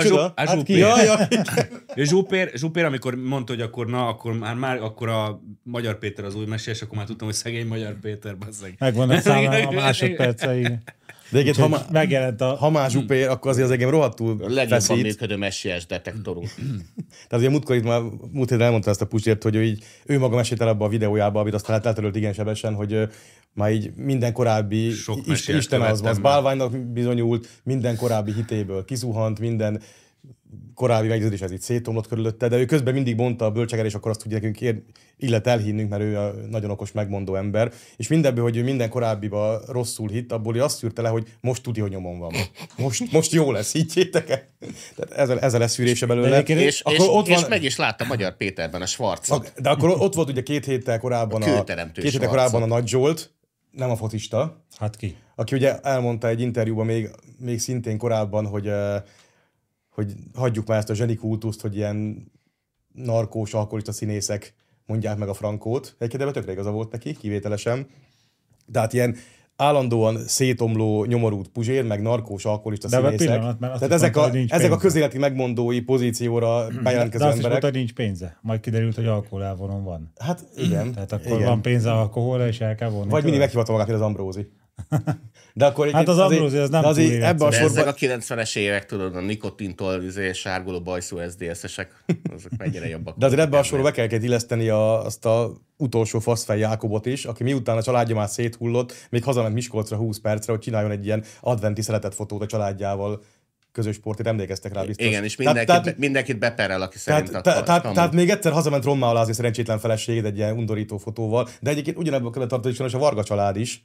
Zsupér, amikor mondta, hogy akkor a Magyar Péter az új messiás, akkor már tudtam, hogy szegény Magyar Péter, basszeg. Megvannak számomra a másodpercei. De egyébként, ha már Zsupér, akkor azért az engem rohadtul feszít. Legjobban működő messiás detektorunk. Tehát ugye múlt héten elmondta ezt a Pusért, hogy ő maga mesélt el abba a videójába, amit aztán eltörölt igen sebesen, hogy már így minden korábbi Isten az bálványnak bizonyult, minden korábbi hitéből kizuhant, minden korábbi meggyőződéshez itt szétomlott körülötte, de ő közben mindig mondta a bölcseget, és akkor azt tudja nekünk illet elhinnünk, mert ő a nagyon okos, megmondó ember, és mindebből, hogy ő minden korábbiba rosszul hitt, abból ő azt szűrte le, hogy most tudja, hogy nyomon van. Most jó lesz, higgyétek el. Tehát ez a leszűrése belőle. És meg is látta Magyar Péterben a Schwarzot. De akkor ott volt ugye 2 héttel korábban a Nagy Zsolt, nem a focista. Hát ki? Aki ugye elmondta egy interjúban még szintén korábban, hogy hagyjuk már ezt a zsenikultuszt, hogy ilyen narkós, alkoholista színészek mondják meg a frankót. Egyébként ebben tökre igaza volt neki, kivételesen. Tehát ilyen állandóan szétomló, nyomorult Puzsér, meg narkós, alkoholista színészek. Tehát ezek a közéleti megmondói pozícióra bejelentkező emberek. De azt is mondta, hogy nincs pénze. Majd kiderült, hogy alkoholelvonon van. Hát igen. Tehát akkor van pénze alkoholra, és el kell vonni. Vagy mindig meghivatta magát, mint az Ambrózi. De akkor hát az Ambrózi, ez nem túl ebben a sorban... Ezek a 90-es évek, tudod, a nikotintól sárguló bajszú SZDSZ-esek, azok mennyire jobbak. De azért ebben a sorban be kell illeszteni azt a utolsó faszfej Jákobot is, aki miután a családja már széthullott, még hazament Miskolcra 20 percre, hogy csináljon egy ilyen adventi szeretett fotót a családjával. Közös sportért, emlékeztek rá biztos. Igen, és mindenkit beperel, aki szerint tehát még egyszer hazament rommá alázni szerencsétlen feleségét egy ilyen undorító fotóval, de egyébként ugyanebben kellett tartani is a Varga család is,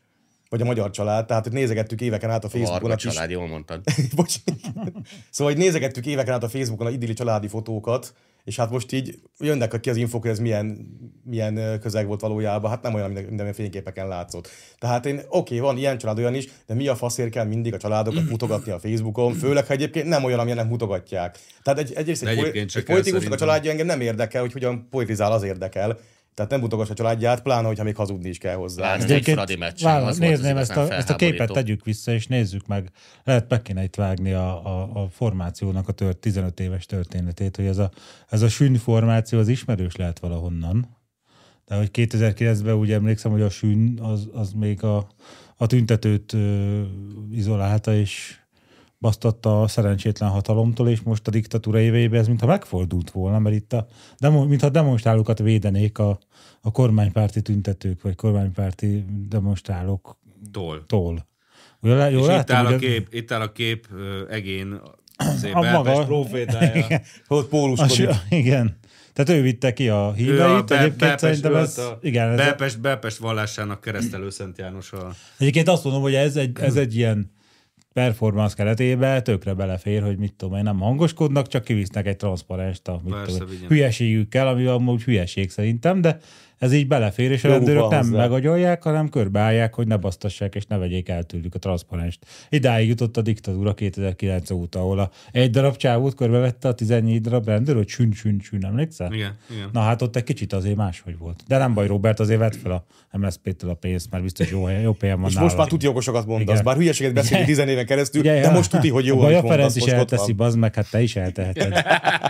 vagy a magyar család, tehát hogy nézegettük éveken át a Facebookon. A család, jól mondtad. Szóval, hogy nézegettük éveken át a Facebookon a idilli családi fotókat, és hát most így jönnek ki az infók, hogy ez milyen közeg volt valójában, hát nem olyan, minden fényképeken látszott. Tehát van ilyen család, olyan is, de mi a faszért kell mindig a családokat mutogatni a Facebookon, főleg ha egyébként nem olyan, amilyen nem mutogatják. Tehát egyrészt egy politikusnak a családja engem nem érdekel, hogy hogyan politizál, az érdekel. Tehát nem mutogass a családját, pláne, hogyha még hazudni is kell hozzá. Nézném ezt a képet, tegyük vissza, és nézzük meg. Lehet meg kéne itt vágni a formációnak a 15 éves történetét, hogy ez a Sün formáció az ismerős lehet valahonnan. De hogy 2009-ben úgy emlékszem, hogy a Sün az még a tüntetőt izolálta, és basztatta a szerencsétlen hatalomtól, és most a diktatúra éveiben ez mintha megfordult volna, mert itt mintha demonstrálókat védenék a kormánypárti tüntetők, vagy kormánypárti demonstrálóktól. Itt áll a kép Egén, Belpest profétája. Ott póluskodik. Igen. Tehát ő vitte ki a híveit, egyébként szerintem Belpest vallásának keresztelő Szent János. Egyébként azt mondom, hogy ez egy ilyen performance keretében tökre belefér, hogy mit tudom én, nem hangoskodnak, csak kivisznek egy transzparenst a hülyeségükkel, ami amúgy hülyeség szerintem, de ez így belefér, és a rendőrök nem megagyolják, hanem körbeállják, hogy ne basztassák, és ne vegyék el tőlük a transzparenst. Idáig jutott a diktatúra 2009 óta, ahol egy darab csávót körbevette a 14 darab rendőr, hogy sün, emlékszel? Igen. Na hát ott egy kicsit azért máshogy volt. De nem baj, Robert, azért vett fel a MSZP-től a pénzt, mert biztos jó helyen van és nála. most már tuti okosokat mondasz, bár hülyeséget beszélni 10 éven keresztül, de most tuti, hogy jó, amit mondasz. A Ferenc is elteszi, bazd meg, hát te is elteheted.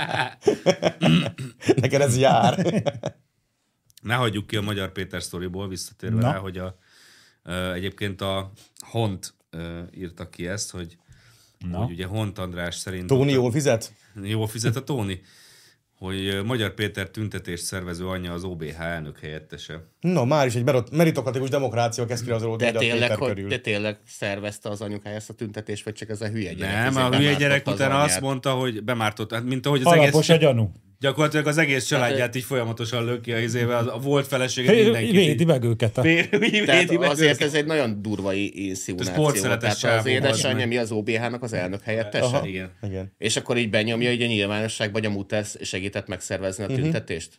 Neked ez jár. Ne hagyjuk ki a Magyar Péter sztoriból, visszatérve rá, hogy egyébként a Hont írta ki ezt, hogy ugye Hont András szerint... Tóni jól fizet? Jól fizet a Tóni. Hogy Magyar Péter tüntetést szervező anyja az OBH elnök helyettese. No, már is egy meritokratikus demokrácia kezd ki az Magyar Péter körül. De tényleg szervezte az anyukája ezt a tüntetést, vagy csak ez a hülye gyerek? Nem, a hülye gyerek utána azt mondta, hogy bemártott, mint ahogy az alapos a gyanú. Gyakorlatilag az egész családját így folyamatosan löki a izével, a volt felesége mindenkit. Védi meg őket. Azért ez egy nagyon durva inszinuáció. Tehát az édesanyja mi az OBH-nak az elnök helyettese? Igen. És akkor így benyomja, hogy a nyilvánosságban, hogy a Muter segített megszervezni a tüntetést?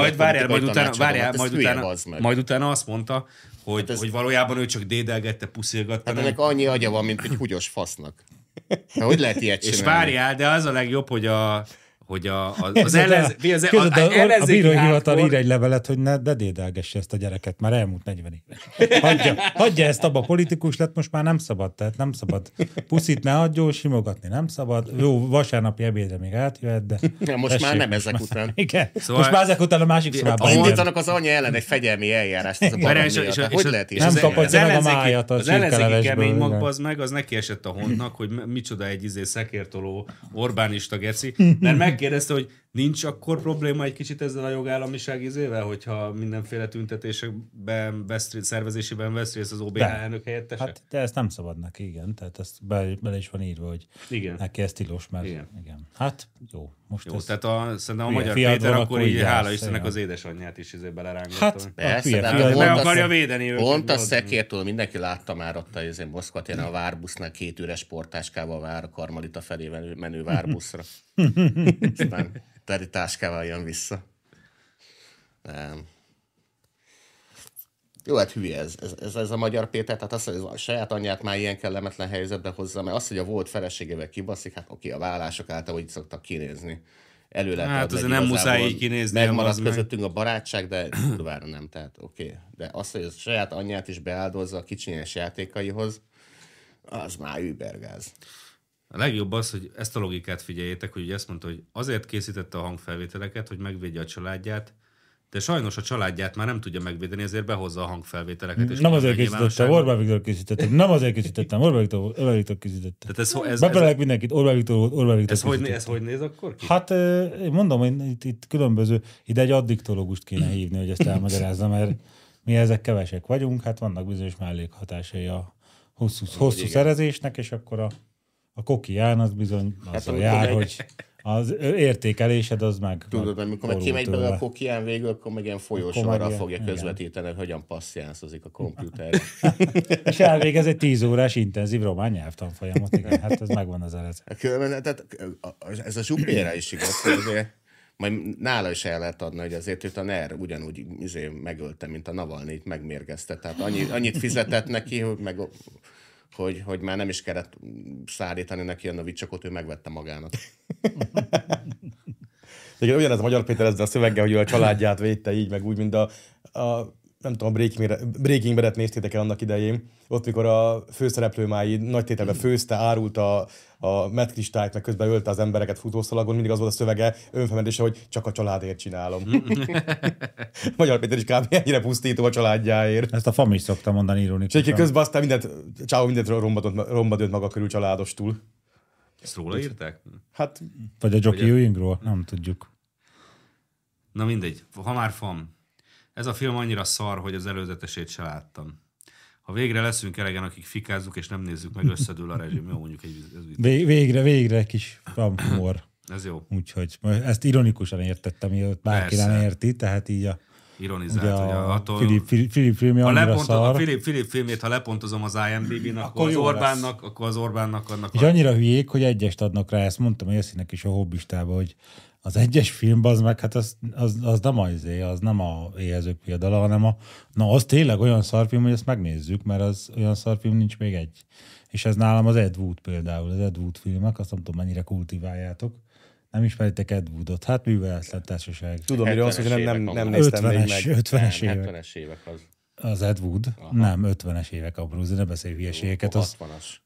Majd utána azt mondta, hogy valójában ő csak dédelgette, puszilgatta. Hát ennek annyi agya van, mint egy húgyos fasznak. Hogy lehet ilyet csinálni? És várjál, de az a legjobb, hogy a bírói hivatal ír egy levelet, hogy ne dédelgesse ezt a gyereket, már elmúlt 40 éves. Hagyja ezt abba, politikus lett, most már nem szabad, tehát nem szabad puszit ne adjon, simogatni nem szabad. Jó, vasárnapi ebédre még átjöhet, de... Ja, most már nem ezek után. Igen, szóval most már ezek után a másik szobában. Indítanak az anyja ellen egy fegyelmi eljárást, ez a barom miatt. Hogy lehet is? Nem kaphatja meg a májat a az ellenzéki kemény magba meg, az neki esett a Hontnak, hogy micsoda egy szekértoló Orbánista geci, mert megkérdezte, hogy nincs akkor probléma egy kicsit ezzel a jogállamiság izével, hogyha mindenféle tüntetésekben szervezésében vesz részt az OBH elnök helyettese? Hát de ezt nem szabad neki, igen. Tehát ezt bele is van írva, hogy neki ez tilos, mert igen. Hát jó. Most jó, tehát szerintem a Magyar Péter akkor így hála Istennek az édesanyját is belerángatta. Hát persze, meg akarja védeni őket. Pont a szekértől mindenki látta már ott a Moszkva téren a várbusznál 2 üres sportáskával vár a Karmelita felé menő várbuszra. Aztán teri táskával jön vissza. Nem. Jó, hát hülye ez a Magyar Péter, tehát azt, hogy a saját anyját már ilyen kellemetlen helyzetbe hozza, mert az, hogy a volt feleségével kibaszik, hát oké, a vállások által így szoktak kinézni. Hát azért nem muszáj így kinézni. Megmaradt közöttünk a barátság, de kurvára nem, tehát oké. De az, hogy a saját anyját is beáldozza a kicsinyes játékaihoz, az már übergáz. A legjobb az, hogy ezt a logikát figyeljétek, hogy ezt mondta, hogy azért készítette a hangfelvételeket, hogy megvédje a családját, de sajnos a családját már nem tudja megvédeni, ezért behozza a hangfelvételeket. És nem azért készítettem, Orbán Viktor készítettem. Nem azért készítettem, Orbán Viktor készítettem. Bepelek mindenkit, Orbán Viktor ez hogy néz akkor ki? Hát mondom, itt különböző, ide egy addiktológust kéne hívni, hogy ezt elmagyarázza, mert mi ezek kevesek vagyunk, hát vannak bizonyos mellékhatásai a hosszú szerezésnek, és akkor a kokián az bizony azzal jár, hogy Az értékelésed az meg... Tudod, amikor meg kimegy belőle, akkor kijön végül, akkor meg ilyen folyósorra fogja közvetíteni, hogy hogyan passzjánszozik a komputer. És elvégez egy 10 órás intenzív román nyelvtanfolyamat. Igen, hát ez megvan az eredet. Tehát ez a Zsupére is igaz, hogy majd nála is el lehet adni, hogy azért őt a NER ugyanúgy megölte, mint a Navalnyit megmérgezte. Tehát annyit fizetett neki, hogy már nem is kellett szállítani neki a Novicsokot, ő megvette magának. Igen, ugyanez a Magyar Péter ezzel a szöveggel, hogy a családját védte így, meg úgy, mint a nem tudom, Breaking Bad-et néztétek el annak idején, ott mikor a főszereplő már így nagy tételben főzte, árulta a medkristályt, meg közben ölte az embereket futószalagon, mindig az volt a szövege, önfelmentése, hogy csak a családért csinálom. Magyar Péter is kb. Ennyire pusztító a családjáért. Ezt a Fam is szokta mondani ironikusan. És közben aztán mindent romba dönt maga körül családostul. Ezt róla írták? Hát... Vagy a Jockey Ewingról? Nem tudjuk. Na mindegy, ha már Fam. Ez a film annyira szar, hogy az előzetesét se láttam. Ha végre leszünk elegen, akik fikázzuk, és nem nézzük meg, összedől a rezsim. Jó, mondjuk egy... Végre kis humor. Ez jó. Úgyhogy ezt ironikusan értettem, mielőtt bárki nem érti, tehát így a... Ironizált, hogy attól... Filip filmje annyira szar. A Filip filmjét, ha lepontozom az IMDb-n, akkor az Orbánnak annak... És annyira hülyék, hogy egyest adnak rá, ezt mondtam Érszínek is a Hobbistában, hogy az egyes film, az meg, hát az nem az nem a Éhezők Viadala, hanem az tényleg olyan szarfilm, hogy ezt megnézzük, mert az olyan szarfilm nincs még egy. És ez nálam az Ed Wood például, az Ed Wood filmek, azt nem tudom, mennyire kultiváljátok. Nem ismeritek Ed Woodot? Hát műveletlen társaság. Tudom, miről az, hogy nem néztem még meg. 50-es évek. 70-es évek az. Az Ed Wood? Aha. Nem, 50-es évek a Bruce, ne beszélj hülyeségeket. 60-as.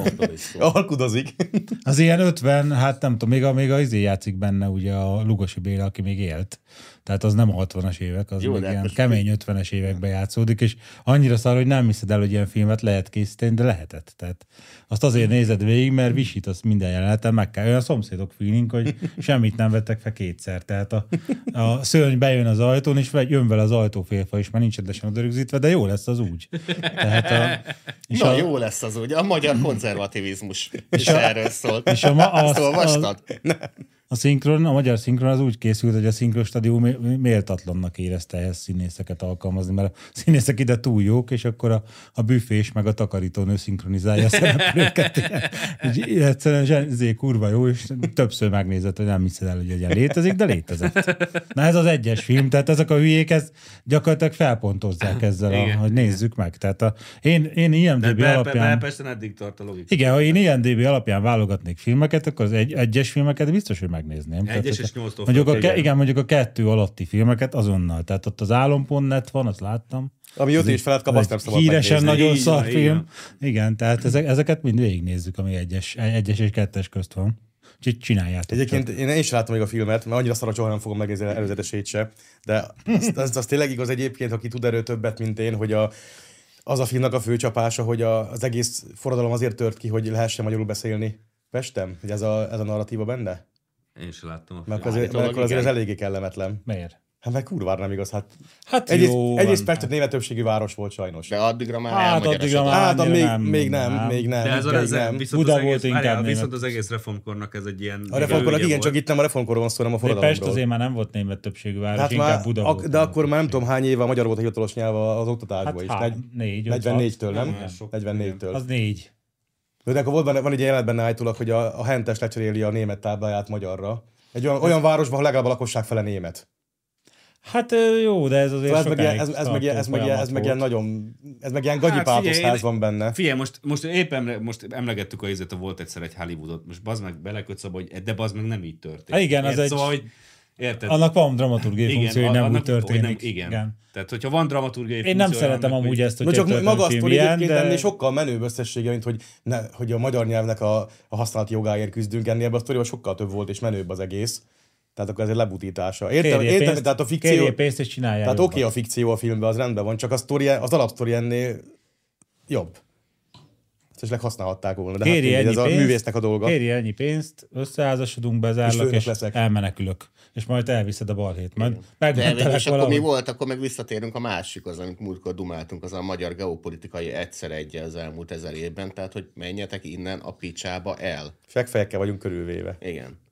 Alkudozik. Az ilyen 50, hát nem tudom, még a játszik benne ugye a Lugosi Béla, aki még élt. Tehát az nem a 60-as évek, az jó, még ilyen kemény 50-es években játszódik, és annyira szar, hogy nem hiszed el, hogy ilyen filmet lehet készíteni, de lehetett. Tehát azt azért nézed végig, mert visít azt minden jeleneten, meg kell. Olyan szomszédok feeling, hogy semmit nem vettek fel kétszer. Tehát a szörny bejön az ajtón, és jön vele az ajtófélfa is, már nincs rendesen odarögzítve, de jó lesz az úgy. Tehát jó lesz az úgy. A magyar konzervativizmus is erről szólt. És azt olvastad? A magyar szinkron az úgy készült, hogy a szinkronstúdió méltatlannak érezte ehhez színészeket alkalmazni, mert a színészek ide túl jók, és akkor a büfés meg a takarítónő szinkronizálja a szereplőket. Egyszerűen kurva jó, és többször megnézett, hogy nem hiszed el, hogy ilyen létezik, de létezett. Na ez az egyes film, tehát ezek a hülyék ezt gyakorlatilag felpontozzák ezzel, hogy nézzük meg. Tehát én IMDb alapján... Persze eddig tart a logika. Igen, ha én IMDb alapján válogatnék filmeket, akkor az egyes filmeket biztos, hogy megnézném. Egyes és 8-tól. Igen, mondjuk a 2 alatti filmeket azonnal. Tehát ott az Álom.net van, azt láttam. Ami 5 és felett kap, azt nem szabad híresen nagyon szar film. Igen, tehát ezeket mind végignézzük, ami egyes és 2-es közt van. Úgyhogy csináljátok. Egyébként én is láttam még a filmet, mert annyira szar, soha nem fogom megnézni előzetesét se. De az tényleg igaz egyébként, aki tud erről többet, mint én, hogy az a filmnek a főcsapása, hogy az egész forradalom azért tört ki, hogy lehessen magyarul beszélni Pestem? Hogy ez a narratíva benne? Én sem láttam a filmet. Mert akkor azért ez eléggé kellemetlen. Miért? Hát meg kurvára nem igaz. Hát egyrészt Pest egy német többségű város volt sajnos. De addigra már még nem. De ez Buda volt inkább. Viszont az egész reformkornak ez egy ilyen... A reformkornak igen, csak itt nem a reformkorról van szó, hanem a forradalomról. Pest azért már nem volt német többségű város, inkább Buda volt. De akkor már nem tudom hány éve a magyar volt a hivatalos nyelv az oktatásban is. 44-től, nem? 44-től. Az 4. De akkor van egy jelenet benne állítólag, hogy a hentes lecseréli a német tábláját magyarra. Egy olyan városban, ahol legalább a lakosság fele német. Hát jó, de ez azért ez meg ilyen gagyi pátoszház van benne. Figyelj, most éppen emlegettük a volt egyszer egy Hollywoodot, most bazd meg belekötsz abba, hogy de bazd meg nem így történt. Igen, az egy... Szóval, hogy érted? Annak van dramaturgiai funkció, hogy nem úgy történik. Igen. Tehát, hogyha van dramaturgiai funkció... Én nem szeretem amúgy ezt, hogy csak maga a sztori egyébként ennél sokkal menőbb összessége, mint hogy a magyar nyelvnek a használati jogáért küzdünk, ennél ebben a sztoriban sokkal több volt és menőbb az egész. Tehát akkor ez egy lebutítása. Értem, tehát a fikció... Kérjél pénzt és csinálják. Tehát oké, a fikció a filmben, az rendben van, csak az alapsztori ennél jobb. Ezt is használhatták volna, de ez a művésznek a dolga. Kérjél ennyi pénzt, összeházasodunk, bezárlak, és elmenekülök. És majd elviszed a balhét. És akkor mi volt? Akkor meg visszatérünk a másikhoz, amit múltkor dumáltunk, az a magyar geopolitikai egyszer az elmúlt 1000 évben, tehát hogy menjetek innen a picsába el. Fekfejekkel vagyunk körülvéve. Igen.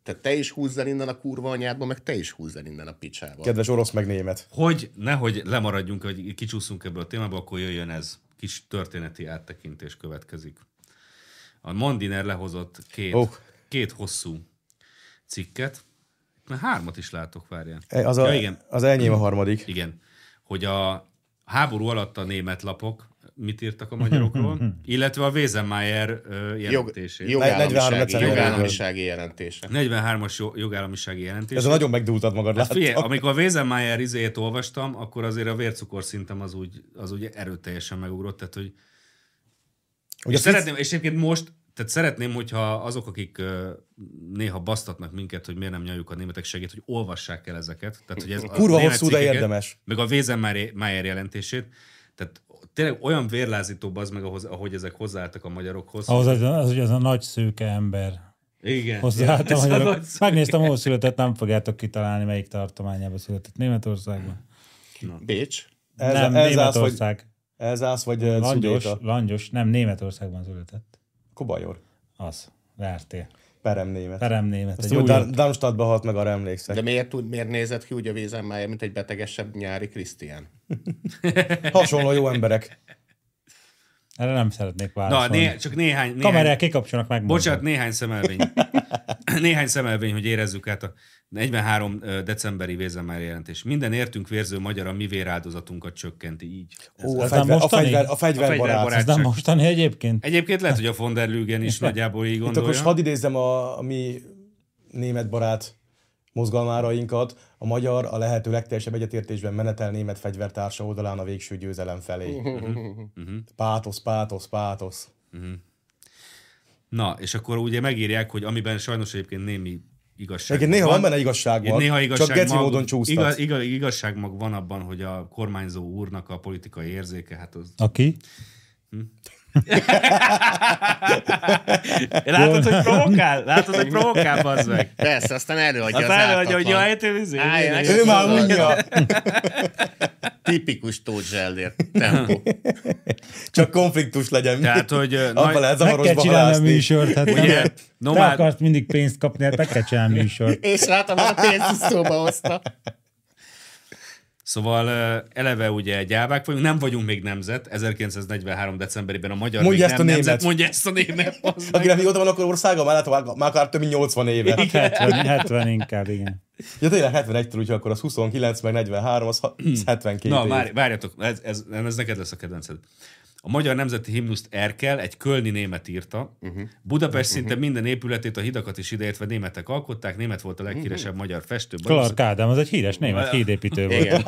Tehát te is húzzál innen a kurva anyádba, meg te is húzzál innen a picsába. Kedves orosz meg német. Hogy nehogy lemaradjunk, hogy kicsúszunk ebből a témából, akkor jöjjön ez. Kis történeti áttekintés következik. A Mondiner lehozott két hosszú cikket. Már 3 is látok, várjál. Igen. Az enyém a harmadik. Igen. Hogy a háború alatt a német lapok mit írtak a magyarokról, illetve a Wesenmayer jelentését. Jogállamisági jelentése. 43-as jogállamisági jelentés. Ez nagyon megdúltad magad, hát figyelj, amikor a Wesenmayer izét olvastam, akkor azért a vércukorszintem az úgy erőteljesen megugrott, tehát hogy és egyébként most, tehát szeretném, hogyha azok, akik néha basztatnak minket, hogy miért nem nyaljuk a németek segít, hogy olvassák el ezeket. Tehát, hogy ez kurva hosszú, de érdemes. Meg a Wesenmayer jelentését. Tehát tényleg olyan vérlázítóbb az meg, ahogy ezek hozzáálltak a magyarokhoz. Az a nagy szőke ember. Igen. Hozzáállt a magyarok. Megnéztem, hol született, nem fogjátok kitalálni, melyik tartományában született. Németországban. Bécs? Nem, Németország. Elzász vagy Langyos, nem, Németországban született. Kobajor. Az, vártél. Perem német. Darmstadtban halt meg, arra emlékszek. De miért nézett ki úgy a Wesenmayer, mint egy betegesebb nyári Krisztián? Hasonló jó emberek. Erre nem szeretnék válaszolni. Na, csak néhány... Kamerák kikapcsolnak, megmondom. Bocsánat, néhány szemelvény, hogy érezzük át a 43 decemberi Wesenmayer jelentés. Minden értünk vérző magyar a mi véráldozatunkat csökkenti így. A fegyverbarát. Ez nem mostani egyébként? Egyébként lehet, hogy a von der Lügen is nagyjából így gondolja. Akkor hadd idézzem a mi német barát mozgalmárainkat. A magyar a lehető legteljesebb egyetértésben menetel német fegyvertársa oldalán a végső győzelem felé. Pátosz. Na, és akkor ugye megírják, hogy amiben sajnos egyébként némi igazság van. Néha van benne igazságmag, csak geci módon csúsztat. Igazságmag van abban, hogy a kormányzó úrnak a politikai érzéke, hát az... Aki? Látod, hogy provokál, bazd meg. Persze, aztán előadja az ártatlan. Hogy jaj, ő már unja. Tipikus Tóth Zsellér tempó. Csak konfliktus legyen. Tehát, hogy abban lehet zavarosba halászni. Meg kell csinálni a műsort. Hát ugye, te akarsz mindig pénzt kapni, hát meg kell csinálni a műsort. És látom, a pénzt is szóba hozta. Szóval eleve ugye gyávák vagyunk, nem vagyunk még nemzet. 1943. decemberében a magyar mondja még nem nemzet. Mondja ezt a német. Aki nem mióta van akkor országa, már akár több mint 80 éve. 70 inkább, igen. Ja tényleg 71-től, úgyhogy akkor az 29 meg 43, az 72 év. Na, várjatok, ez neked lesz a kedvenced. A magyar nemzeti himnuszt Erkel, egy kölni német írta. Budapest szinte minden épületét, a hidakat is ideértve németek alkották. Német volt a leghíresebb magyar festő. Clark Ádám, az egy híres német hídépítő volt.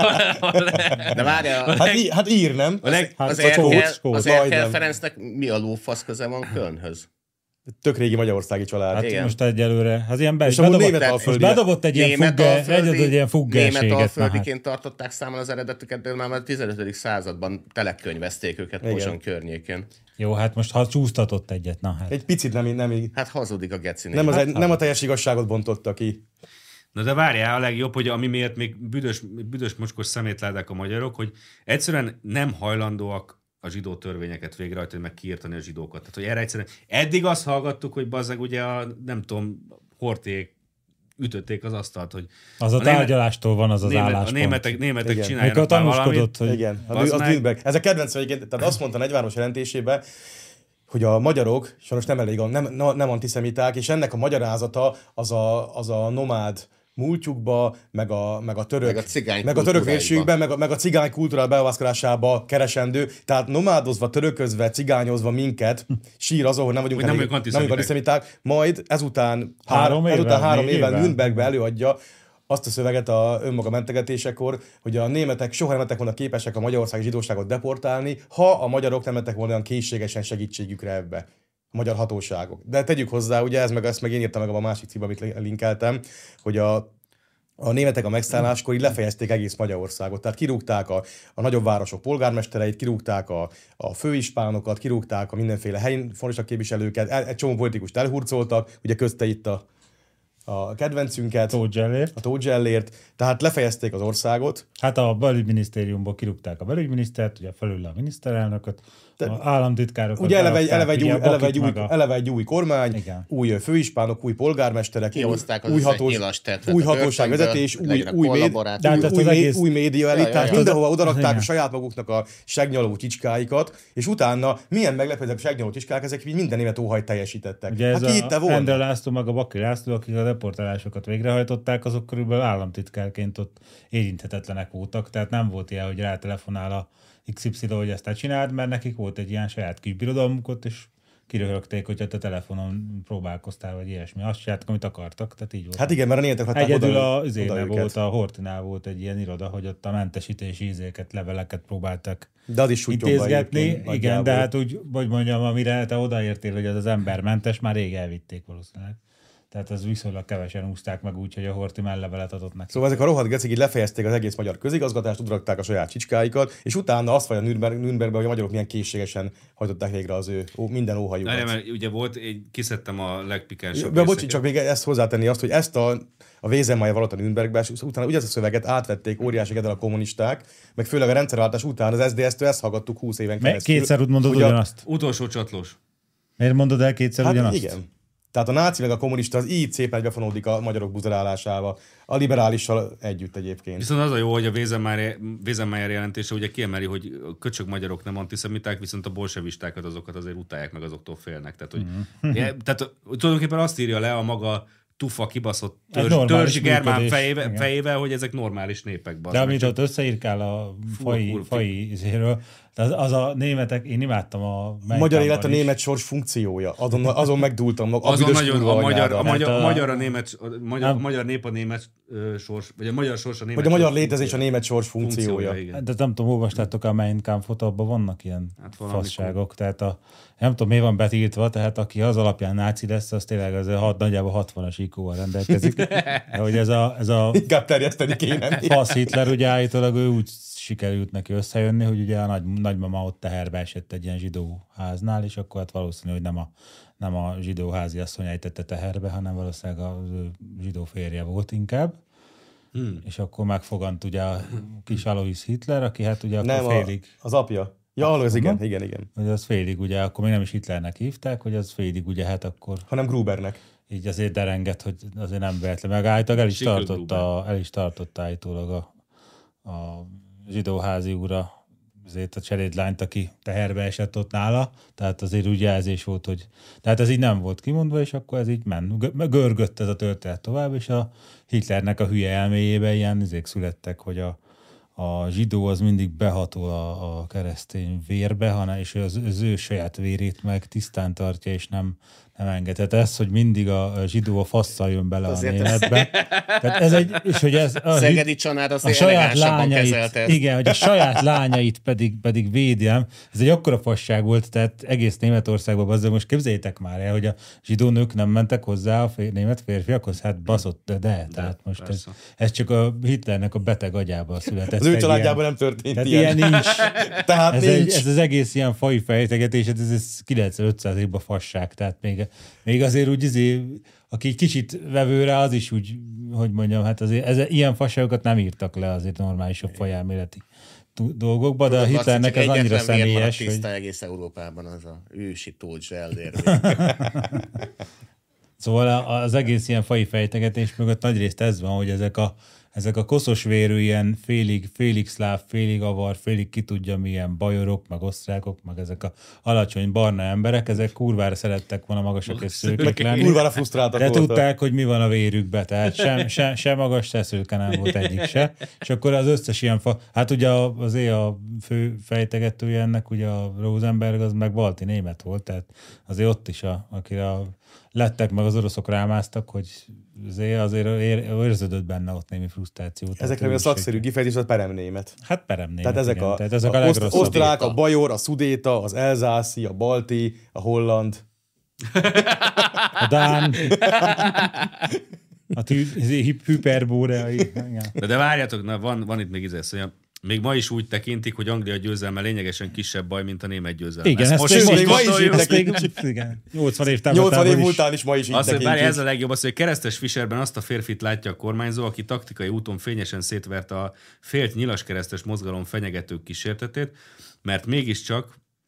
De várja... Hát ír, nem? Az Erkel Ferencnek mi a lófasz köze van Kölnhöz? Tök régi magyarországi család. Hát igen. Most egyelőre, az ilyen bedobott egy ilyen fuggerséget. Német alföldiként tartották számon az eredetüket, de már a 15. században telekönyvezték őket Pozsony környékén. Jó, hát most ha csúsztatott egyet, na hát. Egy picit nem hát hazudik a gecinél. Nem a teljes igazságot bontotta ki. Na de várjál, a legjobb, hogy ami miatt még büdös mocskos szemétládák a magyarok, hogy egyszerűen nem hajlandóak a zsidó törvényeket végrehajtani, meg kiírtani a zsidókat. Tehát, hogy erre egyszerűen... Eddig azt hallgattuk, hogy bazzeg ugye nem tudom, Horthyék ütötték az asztalt, hogy... Az a tárgyalástól van az álláspont. A németek csináljanak már valamit. Hogy igen, az Lindbergh. Ez a kedvenc egyébként, tehát azt mondta 43-as jelentésében, hogy a magyarok sajnos nem antiszemiták, és ennek a magyarázata az a nomád múltjukba, meg a török vérségükben, meg a cigány kultúrál beolvaszkodásába keresendő, tehát nomádozva, töröközve, cigányozva minket, sír azon, hogy nem vagyunk antiszemiták, majd ezután 3 évvel Nürnbergbe előadja azt a szöveget a önmaga mentegetésekor, hogy a németek soha nem lettek volna képesek a magyarországi zsidóságot deportálni, ha a magyarok nem lettek volna olyan készségesen segítségükre ebbe. A magyar hatóságok. De tegyük hozzá, ugye ezt meg én írtam meg a másik cikkben, amit linkeltem, hogy a németek a megszálláskor így lefejezték egész Magyarországot. Tehát kirúgták a nagyobb városok polgármestereit, kirúgták a főispánokat, kirúgták a mindenféle helyi fontosabb képviselőket, egy csomó politikust elhurcoltak, ugye közte itt a kedvencünket, a Tóth Zsellért, tehát lefejezték az országot. Hát a belügyminisztériumból kirúgták a belügyminisztert, ugye felül a miniszterelnököt, államtitkárokat. Ugye eleve egy új kormány, igen. Új főispánok, új polgármesterek, új hatóságvezetés, új média elitás, mindenhova odarakták a saját maguknak a segnyaló csicskáikat, és utána milyen meglepő, ezek a segnyaló csicskák, ezek minden évet óhajt teljesítettek. Ugye ez a Endre László, meg a Baki László, akik a deportálásokat végrehajtották, azok körülbelül államtitkárként ott érinthetetlenek voltak, tehát nem volt ilyen, hogy rátelefonál a XY, hogy ezt te csináld, mert nekik volt egy ilyen saját kis birodalmuk ott, és kiröhögték, hogyha te telefonon próbálkoztál, vagy ilyesmi. Azt csináltak, amit akartak, tehát így volt. Hát igen, mert a németek hatták egyedül oda volt, a Hortinál volt egy ilyen iroda, hogy ott a mentesítési ízéket, leveleket próbáltak intézgetni. Igen, de hát úgy, hogy mondjam, amire te odaértél, hogy az ember mentes, már rég elvitték valószínűleg. Tehát az viszonylag kevesen úszták meg úgy, hogy a Horthy mellevelet adott neki. Szóval ezek a rohadt gecik így lefejezték az egész magyar közigazgatást, udrakták a saját csicskáikat, és utána azt vagy a Nürnbergben, hogy a magyarok milyen készségesen hajtották végre az ő minden óhajukat. Nem, mert ugye volt, én kiszedtem a legpikánsabb részeket. Csak még ezt hozzátenni azt, hogy ezt a Wesenmayer valóta Nürnbergben, és utána ugyanezt a szöveget átvették óriási gedel a kommunisták, meg főleg a rendszerváltás után az SZDSZ-től ezt hallgattuk 20 éven keresztül. Kétszer úgy mondod ugyanazt. Utolsó csatlós. Miért mondod el kétszer ugyanazt? Igen. Tehát a náci meg a kommunista az így szépen befonódik a magyarok buzerálásába. A liberálissal együtt egyébként. Viszont az a jó, hogy a Wesenmayer jelentése ugye kiemeli, hogy a köcsög magyarok nem antiszemiták, viszont a bolsevistákat azokat azért utálják, meg azoktól félnek. Tehát, hogy, tehát tulajdonképpen azt írja le a maga tufa kibaszott törzsi germán fejével, hogy ezek normális népek. De amit ott összeírkál a fai izéről, az a németek, én imádtam a magyar élet a német sors funkciója. Azon megdúltam. A magyar nép a német sors, vagy a magyar sors a német. Vagy a magyar létezés a német sors funkciója. De nem tudom, olvastátok a Mein Kampfot, abban vannak ilyen fasságok. Tehát nem tudom, miért van betiltva, tehát aki az alapján náci lesz, az tényleg az nagyjából 60-as IQ-val rendelkezik. De hogy ez a inkább terjeszteni kéne. Fasz Hitler, ugye állítólag ő úgy sikerült neki összejönni, hogy ugye a nagymama ott teherbe esett egy ilyen zsidó háznál, és akkor hát valószínű, hogy nem a zsidó háziasszony ejtette teherbe, hanem valószínűleg a zsidó férje volt inkább. És akkor megfogant ugye a kis Alois Hitler, aki hát ugye akkor félig... az apja. Ja, Alois, igen. Hogy az félig ugye, akkor még nem is Hitlernek hívták, hogy az félig ugye hát akkor... hanem Grubernek. Így azért derengett, hogy azért nem véletlen. Meg állítólag el is tartotta állítólag a zsidóházi úra azért a cselédlányt, aki teherbe esett ott nála, tehát azért úgy jelzés volt, hogy tehát ez így nem volt kimondva, és akkor ez így görgött ez a történet tovább, és a Hitlernek a hülye elméjében ilyen izék születtek, hogy a zsidó az mindig behatol a keresztény vérbe, és az ő saját vérét meg tisztán tartja, és nem engedhet ez, hogy mindig a zsidó a fasszal jön bele a németbe. Tehát ez és hogy ez Szegedi Csanár az a saját lányait, igen, hogy a saját lányait pedig védjem. Ez egy akkora fasság volt, tehát egész Németországban, de most képzeljétek már el, hogy a zsidó nők nem mentek hozzá a német férfiakhoz, hát baszott, de tehát most ez csak a Hitlernek a beteg agyában született. Az ő családjában nem történt tehát ilyen nincs. Tehát ez az egész ilyen fai fejtegetés, ez 95%-ban fasság, tehát még azért úgy aki egy kicsit vevő rá, az is úgy, hogy mondjam, hát azért ilyen fasságokat nem írtak le azért normálisabb fajelméleti dolgokba, de a Hitlernek ez annyira személyes, hogy... tiszta egész Európában az a ősi Tóth Zsellér. Szóval az egész ilyen fai fejtegetés mögött nagyrészt ez van, hogy ezek a koszosvérű ilyen félig szláv, félig avar, félig ki tudja milyen bajorok, meg osztrákok, meg ezek a alacsony barna emberek, ezek kurvára szerettek volna magasak és szőkek lenni. Kurvára frusztráltak voltak. De tudták, hogy mi van a vérükbe, tehát sem magas, se szőke nem volt egyik se. És akkor az összes ilyen hát ugye azért a fő fejtegetője ennek, ugye a Rosenberg, az meg balti német volt, tehát azért ott is, akire lettek, meg az oroszok rámáztak, hogy azért érződött benne ott némi frusztráció. Ezekre a szakszerű kifejezés az peremnémet. Hát peremnémet, tehát ezek igen. Tehát ezek a legrosszabb. Osztrák, a bajor, a szudéta, az elzászi, a balti, a holland. A dán. A hiperbóreai. De várjátok, van itt még izesz, hogy még ma is úgy tekintik, hogy Anglia győzelme lényegesen kisebb baj, mint a német győzelme. Igen, ezt most ma is így tekintik. 80 év múltán is ma is így tekintik. Ez a legjobb az, hogy Keresztes Fischerben azt a férfit látja a kormányzó, aki taktikai úton fényesen szétverte a félt nyilaskeresztes mozgalom fenyegetők kísértetét, mert mégiscsak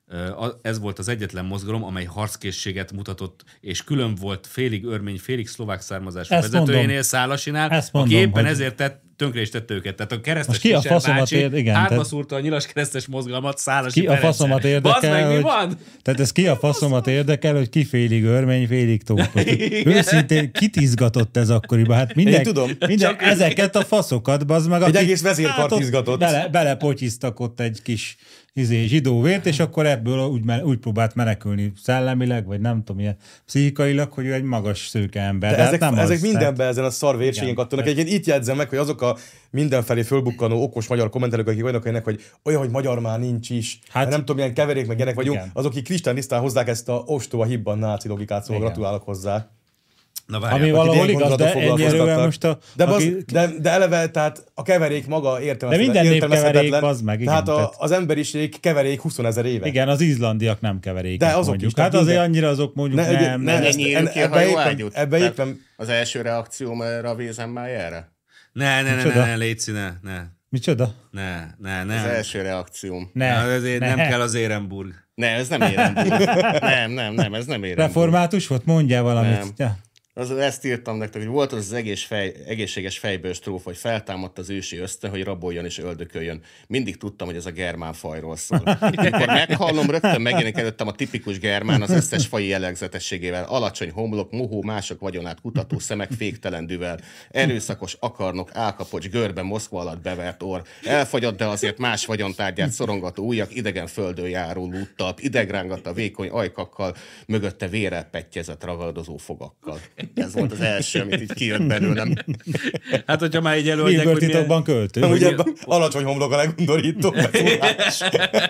Ez volt az egyetlen mozgalom, amely harckészséget mutatott, és külön volt félig örmény, félig szlovák származású vezetőjénél, Szálasinál, aki éppen ezért tönkre is tette őket. Tehát a keresztes Fischer bácsi hátba szúrta a nyilas keresztes mozgalmat Szálasi Ferencen. Ki a faszomat érdekel, mi van? Tehát ez ki a faszomat érdekel, hogy ki félig örmény, félig tótos. Őszintén kit izgatott ez akkoriban? Hát minden ezeket a faszokat, bazd meg. Egy egész vezérkart izgatott. Belepotyiztak ott egy kis zsidóvért, és akkor ebből úgy próbált menekülni szellemileg, vagy nem tudom, ilyen pszichikailag, hogy ő egy magas szőke ember. De ezek mindenben ezen a szar vérségen kattolnak. Egyébként itt jegyzem meg, hogy azok a mindenfelé fölbukkanó okos magyar kommentelők, akik olyanok ennek, hogy olyan, hogy magyar már nincs is, hát, nem tudom, milyen keverék meg ilyenek vagyunk, azok, akik kristálisztán hozzák ezt a ostoba hibban náci logikát, szóval gratulálok hozzá. Na várjál, ami valahol igaz, de ennyire most de eleve, tehát a keverék maga értelmezhetetlen. De minden nép keverék, az meg. Igen, tehát az emberiség keverék 20 000 éve. Igen, az izlandiak nem keverék. De azok mondjuk. Hát azért annyira azok mondjuk nem. Ne nyíljunk ki a hajóágyút. Az első reakcióm erre a Wiesenmayerre? Ne, Léci, ne. Micsoda? Ne. Az első reakcióm. Nem kell az Ehrenburg. Ne, ez nem Ehrenburg. Nem, ez nem Ehrenburg. Református volt? Mondjál valamit. Ezt írtam nektek, hogy volt az egészséges fejből stróf, hogy feltámadt az ősi ösztön, hogy raboljon és öldököljön. Mindig tudtam, hogy ez a germán fajról szól. Amikor meghallom, rögtön megjelenik előttem a tipikus germán az összes faji jellegzetességével. Alacsony homlok, mohó, mások vagyonát kutató szemek féktelen düvel, erőszakos akarnok, álkapocs, görbe, Moszkva alatt bevert orr, elfagyott, de azért más vagyontárgyát szorongató ujjak, idegen földön járó lúttalp, idegrángatta vékony ajkakkal, mögötte vérrel pettyezett ragadozó fogakkal. Ez volt az első, amit így kijött belőlem. Hát, hogyha már így előadják, hogy titokban költő. Ugye alacsony homlok a legundorító megfogás.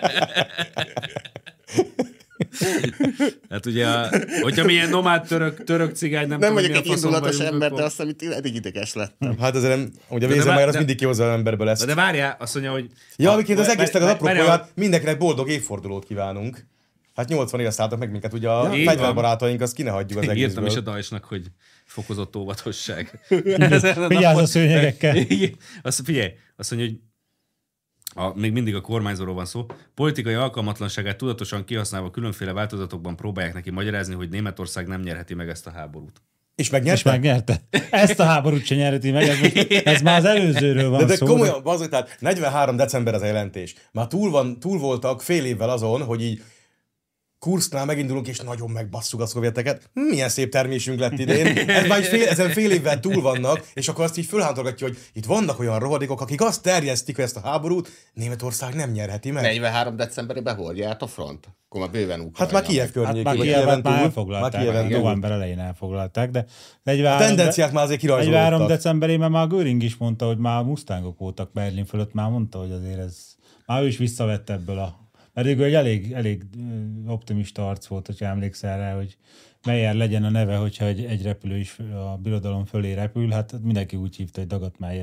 Hát ugye, hogyha milyen nomád török cigány, nem vagyok egy indulatos ember, de azt, amit eddig ideges lettem. Hát azért nem, ugye a Wiesenmayer az mindig kihozza az emberből ezt. De várjál, azt mondja, hogy... Ja, amiket az egésznek az apropóját, mindenkinek boldog évfordulót kívánunk. Hát 80 éve szálltak meg minket, ugye a fegyverbarátaink, azt ki ne hagyjuk az egészből. Írtam is a Daesh-nak, hogy fokozott óvatosság. Vigyázz a szőnyegekkel. Figyelj, azt mondja, hogy még mindig a kormányzóról van szó, politikai alkalmatlanságát tudatosan kihasználva különféle változatokban próbálják neki magyarázni, hogy Németország nem nyerheti meg ezt a háborút. És megnyerte? Ezt a háborút se nyerheti meg, ez már az előzőről van szó. De komolyan, azért, tehát 43. december az a jelentés. Már túl voltak fél évvel azon, hogy így Kurszknál megindulunk, és nagyon megbasszuk a szovjeteket. Milyen szép termésünk lett idén. Ezen fél évvel túl vannak, és akkor azt így fölhántolgatja, hogy itt vannak olyan rohadékok, akik azt terjesztik, hogy ezt a háborút Németország nem nyerheti meg. 43. decemberében hol járt a front? Akkor már bőven Ukrajna. Hát már Kijev környékén. Hát már Kijevet már elfoglalták. November elején elfoglalták, de a tendenciák már azért kirajzolódtak. 43. decemberében már Göring is mondta, hogy már Mustangok voltak Berlin fölött, már mondta, hogy azért ez... Már ő is visszavett ebből a... Mert ő elég optimista arc volt, hogyha emlékszel rá, hogy Meyer legyen a neve, hogyha egy repülő is a birodalom fölé repül, hát mindenki úgy hívta, hogy Dagat Meyer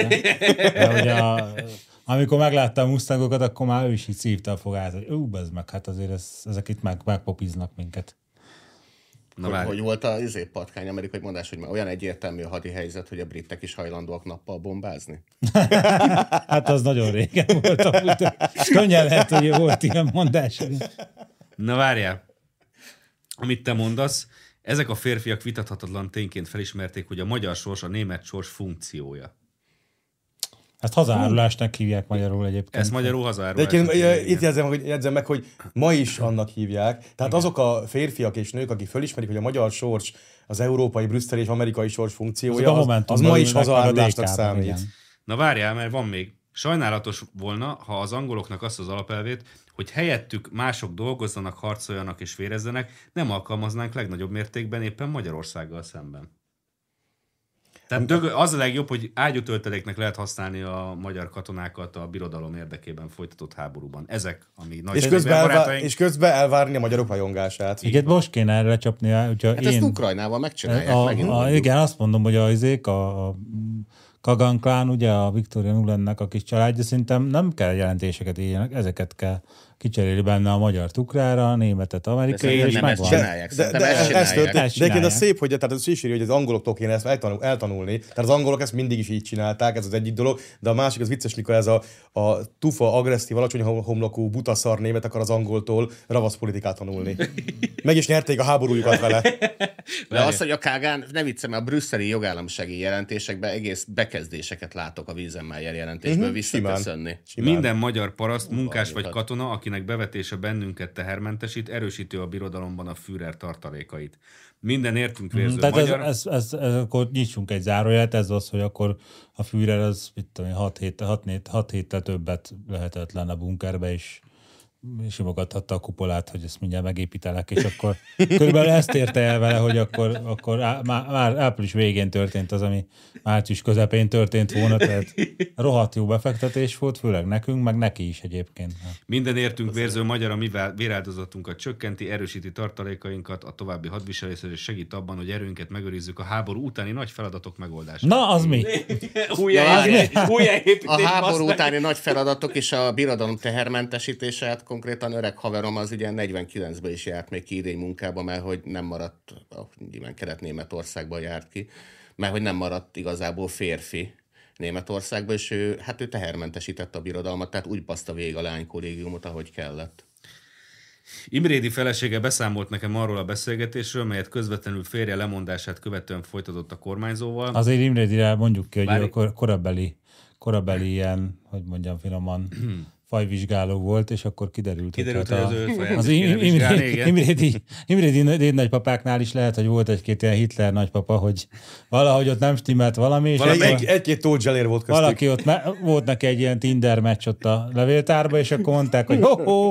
amikor meglátta a Mustangokat, akkor már ő is így szívta a fogát, hogy bazd meg, hát azért ezek itt megpopiznak minket. Hogy volt a patkány amerikai mondás, hogy már olyan egyértelmű a hadi helyzet, hogy a britek is hajlandóak nappal bombázni? Hát az nagyon régen volt. Könnyen lehet, hogy volt ilyen mondás. Na várjál, amit te mondasz, ezek a férfiak vitathatatlan tényként felismerték, hogy a magyar sors a német sors funkciója. Ezt hazaárulásnak hívják magyarul egyébként. Ezt magyarul hazaárulásnak. De itt jegyzem meg, hogy ma is annak hívják. Tehát azok a férfiak és nők, akik fölismerik, hogy a magyar sors, az európai, brüsszeli és amerikai sors funkciója, az ma is hazaárulásnak számít. Igen. Na várjál, mert van még. Sajnálatos volna, ha az angoloknak azt az alapelvét, hogy helyettük mások dolgozzanak, harcoljanak és vérezzenek, nem alkalmaznánk legnagyobb mértékben éppen Magyarországgal szemben. Tehát az a legjobb, hogy ágyútölteléknek lehet használni a magyar katonákat a birodalom érdekében folytatott háborúban. Ezek, ami nagy és közben elvárni a magyarok rajongását. Igen, most kéne erre lecsapni. Hát ezt Ukrajnával megcsinálják. Igen, azt mondom, hogy a Kagan klán, ugye a Viktória Nulandnak a kis családja, szerintem nem kell jelentéseket írjanak, ezeket kell kicseréli benne a magyart ukrára, a németet amerikai, és nem ezt csinálják. De egyébként az szép, hogy tehát az is írja, hogy az angoloktól kéne ezt eltanulni. Tehát az angolok ezt mindig is így csinálták, ez az egyik dolog, de a másik az vicces, mikor ez a tufa, agresszív, alacsony homlokú, butaszar német akar az angoltól ravasz politikát tanulni. Meg is nyerték a háborújukat vele. De azt, hogy a Kágán, ne viccem, a brüsszeli jogállamisági jelentésekben egész bekezdéseket látok a Wiesenmayer jelentésből visszaköszönni. Minden magyar paraszt, munkás vagy katona, akinek bevetése bennünket tehermentesít, erősíti a birodalomban a Führer tartalékait. Minden értünk vérző magyar... Ez akkor nyissunk egy zárójelet, ez az, hogy akkor a Führer az 6 héttel többet lehetetlen a bunkerbe, és simogathatta a kupolát, hogy ezt mindjárt megépítelek, és akkor körülbelül ezt érte el vele, hogy akkor már április végén történt az, ami március közepén történt volna, tehát rohadt jó befektetés volt, főleg nekünk, meg neki is egyébként. Minden értünk vérző magyar a mi véráldozatunkat csökkenti, erősíti tartalékainkat, a további hadviselésre és segít abban, hogy erőnket megőrizzük a háború utáni nagy feladatok megoldását. Na, az mi? A háború utáni nagy feladatok és a birodalom tehermentesítése, konkrétan öreg haverom az ugye 49-ben is járt még ki idény munkába, mert hogy nem maradt, nyilván Kelet-Németországban járt ki, mert hogy nem maradt igazából férfi Németországban, és ő tehermentesítette a birodalmat, tehát úgy baszta végig a lánykollégiumot, ahogy kellett. Imrédi felesége beszámolt nekem arról a beszélgetésről, melyet közvetlenül férje lemondását követően folytatott a kormányzóval. Azért Imrédire mondjuk ki, hogy a korabeli ilyen, hogy mondjam finoman, fajvizsgáló volt, és akkor kiderült hogy az ő az Imrédi nagypapáknál is lehet, hogy volt egy-két ilyen Hitler nagypapa, hogy valahogy ott nem stimmelt valami, és egy-két Tóth Zselér volt köztük. Valaki ott volt neki egy ilyen Tinder meccs ott a levéltárba, és akkor mondták, hogy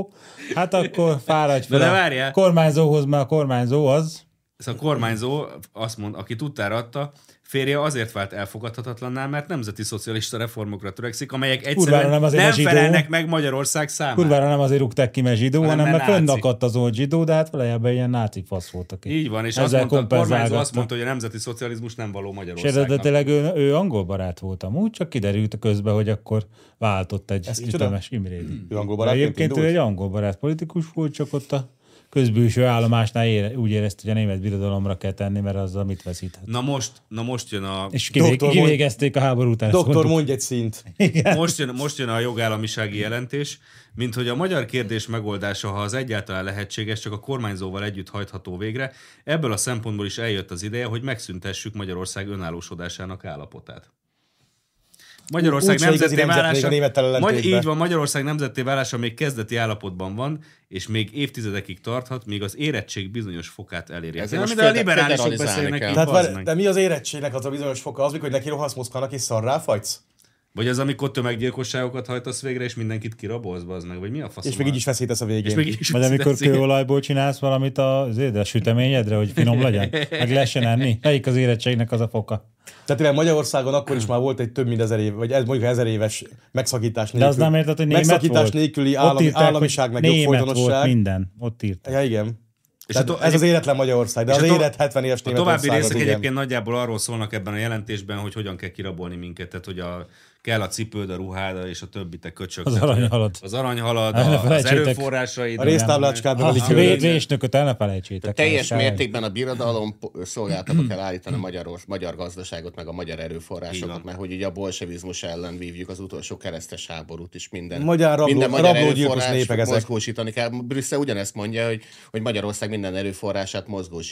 hát akkor fáradj fel a kormányzóhoz, mert a kormányzó az. Ez a kormányzó, azt mond, aki tudtára adta, férje azért vált elfogadhatatlanná, mert nemzeti szocialista reformokra törekszik, amelyek egyszerűen nem felelnek meg Magyarország számára. Kurvára nem azért rúgták ki, mert zsidó, hanem mert fönnakadt az old zsidó, de hát valójában ilyen náci fasz voltak. Így van, és azt mondta, a kormányzó azt mondta, hogy a nemzeti szocializmus nem való Magyarországnak. És eredetileg ő angol barát volt amúgy, csak kiderült a közben, hogy akkor váltott egy ütemes Imrédi. Egyébként ő egy angol barát politikus volt, csak ott a közbülső állomásnál úgy érezte, hogy a német birodalomra kell tenni, mert azzal mit veszíthet. Na most jön a... És kivégezték a háború után. Doktor, mondj egy szint. Most jön a jogállamisági jelentés, mint hogy a magyar kérdés megoldása, ha az egyáltalán lehetséges, csak a kormányzóval együtt hajtható végre. Ebből a szempontból is eljött az ideje, hogy megszüntessük Magyarország önállósodásának állapotát. Magyarország nemzetté válása, így van, Magyarország nemzetté válása még kezdeti állapotban van, és még évtizedekig tarthat, míg az érettség bizonyos fokát eléri. De a liberálisok beszélnek. De mi az érettségnek az a bizonyos foka? Az, mikor neki rohasz Moszkvának és szarrá fagysz? Vagy az, amikor tömeggyilkosságokat hajtasz végre, és mindenkit kirabolsz, bazd meg, vagy mi a faszom? És még így is veszítesz a végén. Vagy amikor kőolajból csinálsz valamit a süteményedre, hogy finom legyen, meg lehessen enni. Melyik az érettségnek az a foka? Tehát Magyarországon akkor is már volt egy több mint 1000 év, vagy mondjuk 1000 éves megszakítás nélkül. De az nem érted, hogy német megszakítás volt. nélküli államiság, meg jobb folytonosság. Volt minden, ott írták. Ja, igen. És ez az éretlen Magyarország, de az éret 70 éves Németország. A további részek egyébként nagyjából arról szólnak ebben a jelentésben, hogy hogyan kell kirabolni minket, tehát hogy kell a cipőd, a ruhád és a többi, te köcsök. Az aranyhalad. Az aranyhalad, az erőforrásaid. A résztáblácskádban a vésnököt el ne felejtsétek. Teljes mértékben a birodalom szolgáltába kell állítani a magyar gazdaságot, meg a magyar erőforrásokat, mert hogy ugye a bolsevizmus ellen vívjuk az utolsó keresztes háborút is minden magyar erőforrás mozgósítani kell. Brüsszel ugyanezt mondja, hogy Magyarország minden erőforrását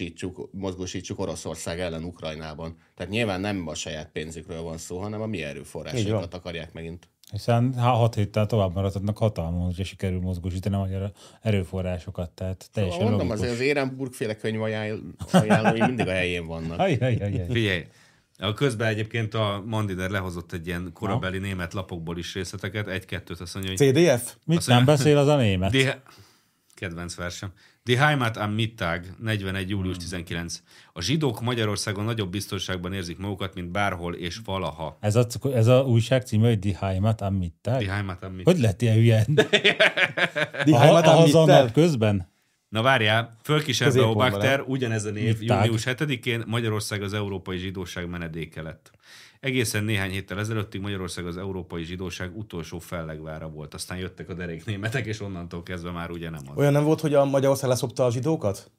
mozgósítsuk Oroszország ellen Ukrajnában. Tehát nyilván nem a saját pénzükről van szó, hanem a mi erőforrásokat akarják megint. Hiszen 6 héttel tovább maradhatnak hatalmon, hogyha sikerül mozgósítani a magyar erőforrásokat. Tehát teljesen logikus. Mondom, azért az Ehrenburg-féle könyvajánlói mindig a helyén vannak. Figyelj! Közben egyébként a Mandiner lehozott egy ilyen korabeli német lapokból is részleteket, egy-kettőt azt mondja, hogy... CDF? Mit nem beszél az a német? Kedvenc versem. Die Heimat am Mittag, 41. július 19. A zsidók Magyarországon nagyobb biztonságban érzik magukat, mint bárhol és valaha. Ez a újság címe, hogy Die Heimat am Mittag? Die Heimat am Mittag. Hogy lett ilyen hülye? A hazanap közben? Na várjál, Fölkis-Erbauer-Bakter, ugyanez a név június 7-én Magyarország az európai zsidóság menedéke lett. Egészen néhány héttel ezelőttig Magyarország az európai zsidóság utolsó fellegvára volt. Aztán jöttek a derék németek, és onnantól kezdve már ugye nem az. Olyan nem volt, hogy a Magyarország leszopta a zsidókat?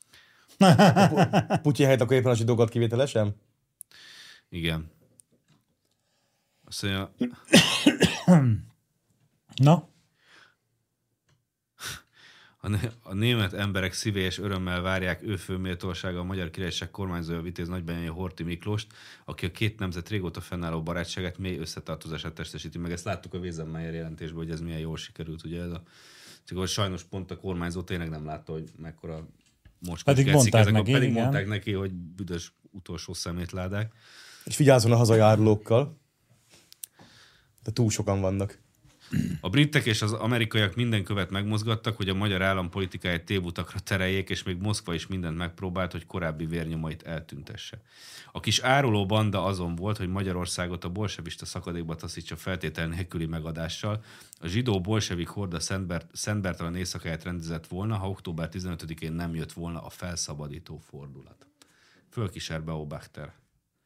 Putyin helyett akkor éppen a zsidókat kivételesen? Igen. Azt mondja... Na? A német emberek szívélyes örömmel várják ő főméltósága a Magyar Királyság kormányzója Vitéz Nagybenyei Horthy Miklóst, aki a két nemzet régóta fennálló barátságát mély összetartozását testesíti meg. Ezt láttuk a Wiesenmeier jelentésből, hogy ez milyen jól sikerült. Ugye ez a sajnos pont a kormányzó tényleg nem látta, hogy mekkora mocskos ketszik ezek, pedig mondták neki, hogy büdös utolsó szemétládák. És vigyázzon a hazai árulókkal. De túl sokan vannak. A britek és az amerikaiak minden követ megmozgattak, hogy a magyar állam politikáját tévutakra tereljék, és még Moszkva is mindent megpróbált, hogy korábbi vérnyomait eltüntesse. A kis áruló banda azon volt, hogy Magyarországot a bolsevista szakadékba taszítsa feltétel nélküli megadással. A zsidó-bolsevik horda Szent Bertalan éjszakáját rendezett volna, ha október 15-én nem jött volna a felszabadító fordulat. Fölkis-Erbauer-Bakter.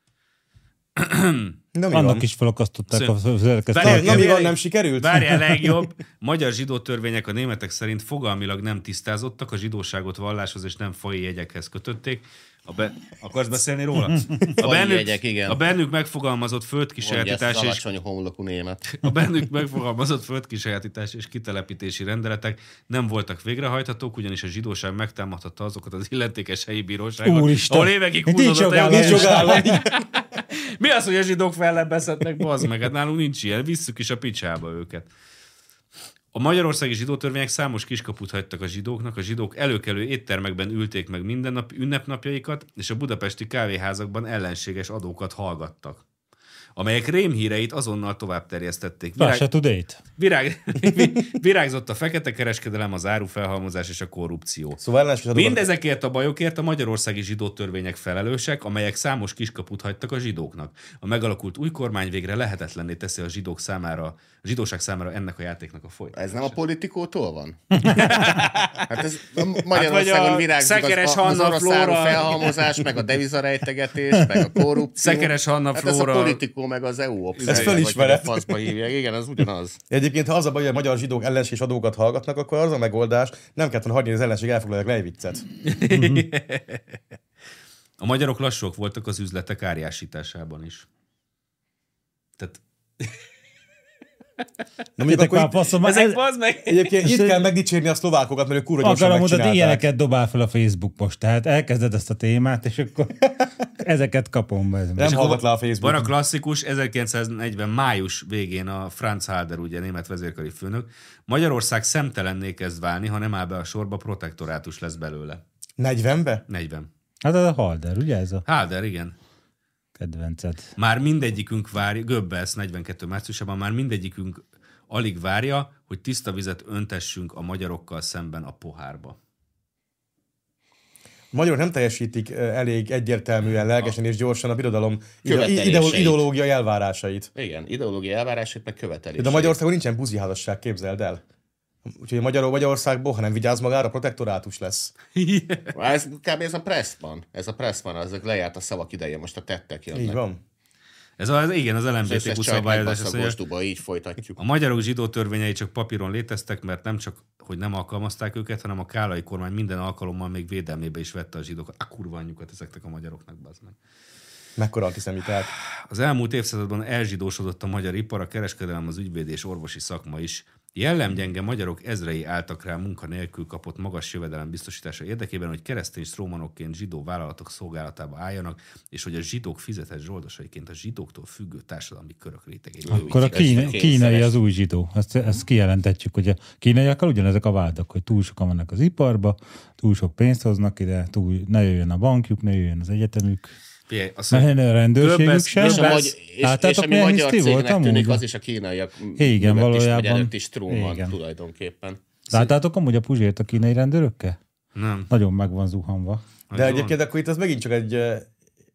Annak is felakasztották a nem sikerült? Várjál, legjobb. Magyar zsidó törvények a németek szerint fogalmilag nem tisztázottak, a zsidóságot valláshoz és nem faji jegyekhez kötötték. Akarsz beszélni róla? A bennük megfogalmazott földkisajátítás és a bennük megfogalmazott földkisajátítás és kitelepítési rendeletek nem voltak végrehajthatók, ugyanis a zsidóság megtámadhatta azokat az illetékes helyi bíróságot, ahol évekig húzódott el. Mi az, hogy a zsidók fellebbezhetnek, bazd meg? Hát nálunk nincs ilyen, visszük is a picsába őket. A magyarországi zsidótörvények számos kiskaput hagytak a zsidóknak, a zsidók előkelő éttermekben ülték meg minden nap ünnepnapjaikat, és a budapesti kávéházakban ellenséges adókat hallgattak, amelyek rémhíreit azonnal tovább terjesztették. Virágzott a fekete kereskedelem, az árufelhalmozás és a korrupció. Szóval mindezekért a bajokért a magyarországi zsidótörvények felelősek, amelyek számos kiskaput hagytak a zsidóknak. A megalakult új kormány végre lehetetlenné teszi a zsidóság számára ennek a játéknak a folytatását. Ez nem a Politikótól van? Hát ez Magyarországon virágzik az orosz árufelhalmozás, meg a devizarejtegetés, meg a korrupció. Szekeres Hanna Flóra. Hát ez a Politikó meg az EU opció. Ez felismered. Faszba hívják. Igen, az ugyanaz. Egyébként, ha az a baj, hogy a magyar zsidók ellenséges adókat hallgatnak, akkor az a megoldás, nem kellett volna hagyni, hogy az ellenség elfoglalják Lejviccet. A magyarok lassúak voltak az üzletek árjásításában is. Tehát... Na, ezek bazd meg! Egyébként itt kell megdicsérni a szlovákokat, mert ők kurva gyorsan megcsinálták. Akarom mondani, ilyeneket dobál fel a Facebook most, tehát elkezded ezt a témát, és akkor ezeket kapom be. Nem hallgat le a Facebook. Van a klasszikus, 1940 május végén a Franz Halder, ugye német vezérkari főnök, Magyarország szemtelenné kezd válni, ha nem áll be a sorba, protektorátus lesz belőle. 40-be? 40. Hát ez a Halder, ugye ez a... Halder, igen. Kedvenced. Már mindegyikünk várja, Goebbels 42 márciusában már mindegyikünk alig várja, hogy tiszta vizet öntessünk a magyarokkal szemben a pohárba. A magyarok nem teljesítik elég egyértelműen, lelkesen és gyorsan a birodalom ideológiai elvárásait. Igen, ideológiai elvárásait meg követeléseit. De Magyarországon nincsen buziházasság, képzeld el. Úgyhogy Magyarországból, ha nem vigyáz magára, protektorátus lesz. Ez kb. Ez a press van, azok lejárt a szavak ideje, most a tettek jönnek. Így van. Igen, az LMBTQ szabályozás. Így folytatjuk. A magyarok zsidó törvényei csak papíron léteztek, mert nem csak, hogy nem alkalmazták őket, hanem a kállai kormány minden alkalommal még védelmébe is vette a zsidókat. A kurva anyjukat ezeknek a magyaroknak, bazd meg. Mekkora antiszemiták. Az elmúlt évszázadban elzsidósodott a magyar ipar, a kereskedelem, az ügyvéd és orvosi szakma is. Jellemgyenge magyarok ezrei álltak rá munkanélkül kapott magas jövedelem biztosítása érdekében, hogy keresztény sztrómanokként zsidó vállalatok szolgálatába álljanak, és hogy a zsidók fizetett zsoldosaiként a zsidóktól függő társadalmi körök rétegei. Akkor a kínai az új zsidó. Ezt kijelentetjük, hogy a kínaiakkal ugyanezek a vádak, hogy túl sokan vannak az iparba, túl sok pénzt hoznak ide, ne jöjjön a bankjuk, ne jöjjön az egyetemük. A rendőrségük sem. És ami magyar cégnek tűnik, az is a kínaiak előtt is trón van tulajdonképpen. Láttátok amúgy a Puzsért a kínai rendőrökkel? Nem. Nagyon meg van zuhanva. De egyébként akkor itt az megint csak egy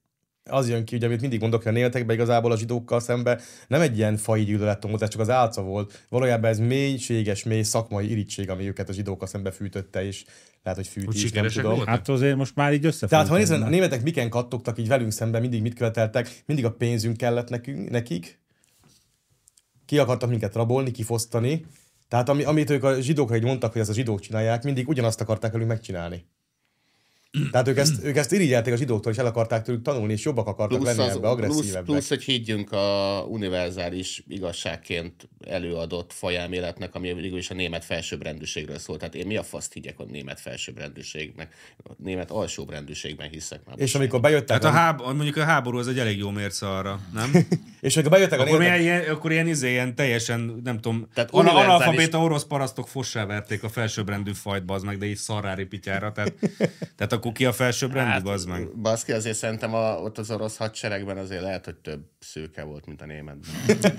az jön ki, ugye, amit mindig mondok, hogy a németekben igazából a zsidókkal szemben nem egy ilyen faji gyűlölettombolás, csak az álca volt. Valójában ez mélységes, mély szakmai irítség, ami őket a zsidókkal szemben fűtötte, és lehet, hogy fűti is, nem tudom. Voltak? Hát azért most már így összefogjuk. Tehát ha nézem, a németek miken kattogtak így velünk szemben, mindig mit követeltek, mindig a pénzünk kellett nekik, ki akartak minket rabolni, kifosztani. Tehát amit ők a zsidókra így mondtak, hogy ezt a zsidók csinálják, mindig ugyanazt akarták velünk megcsinálni. Tehát ők ezt irigyelték a zsidóktól, és el akarták tőlük tanulni, és jobbak akartak lenni ebbe, agresszívebbek. Plusz, hogy higgyünk a univerzális igazságként előadott fajelméletnek, ami végül is a német felsőbbrendűségről szól. Tehát én mi a faszt higgyek a német felsőbbrendűségnek, a német alsóbbrendűségben hiszek már. És amikor bejöttek... Tehát mondjuk a háború az egy elég jó mérce arra, nem? És amikor bejöttek a németek... Akkor ilyen teljesen, nem tudom, analfabéta orosz parasztok fossá verték a felsőbbrendű fajt, bazd meg, de így szarrári pityára, tehát akkor ki a felsőbbrendű, bazd meg? Baszki, azért szerintem ott az orosz hadseregben azért lehet, hogy több szőke volt, mint a németben.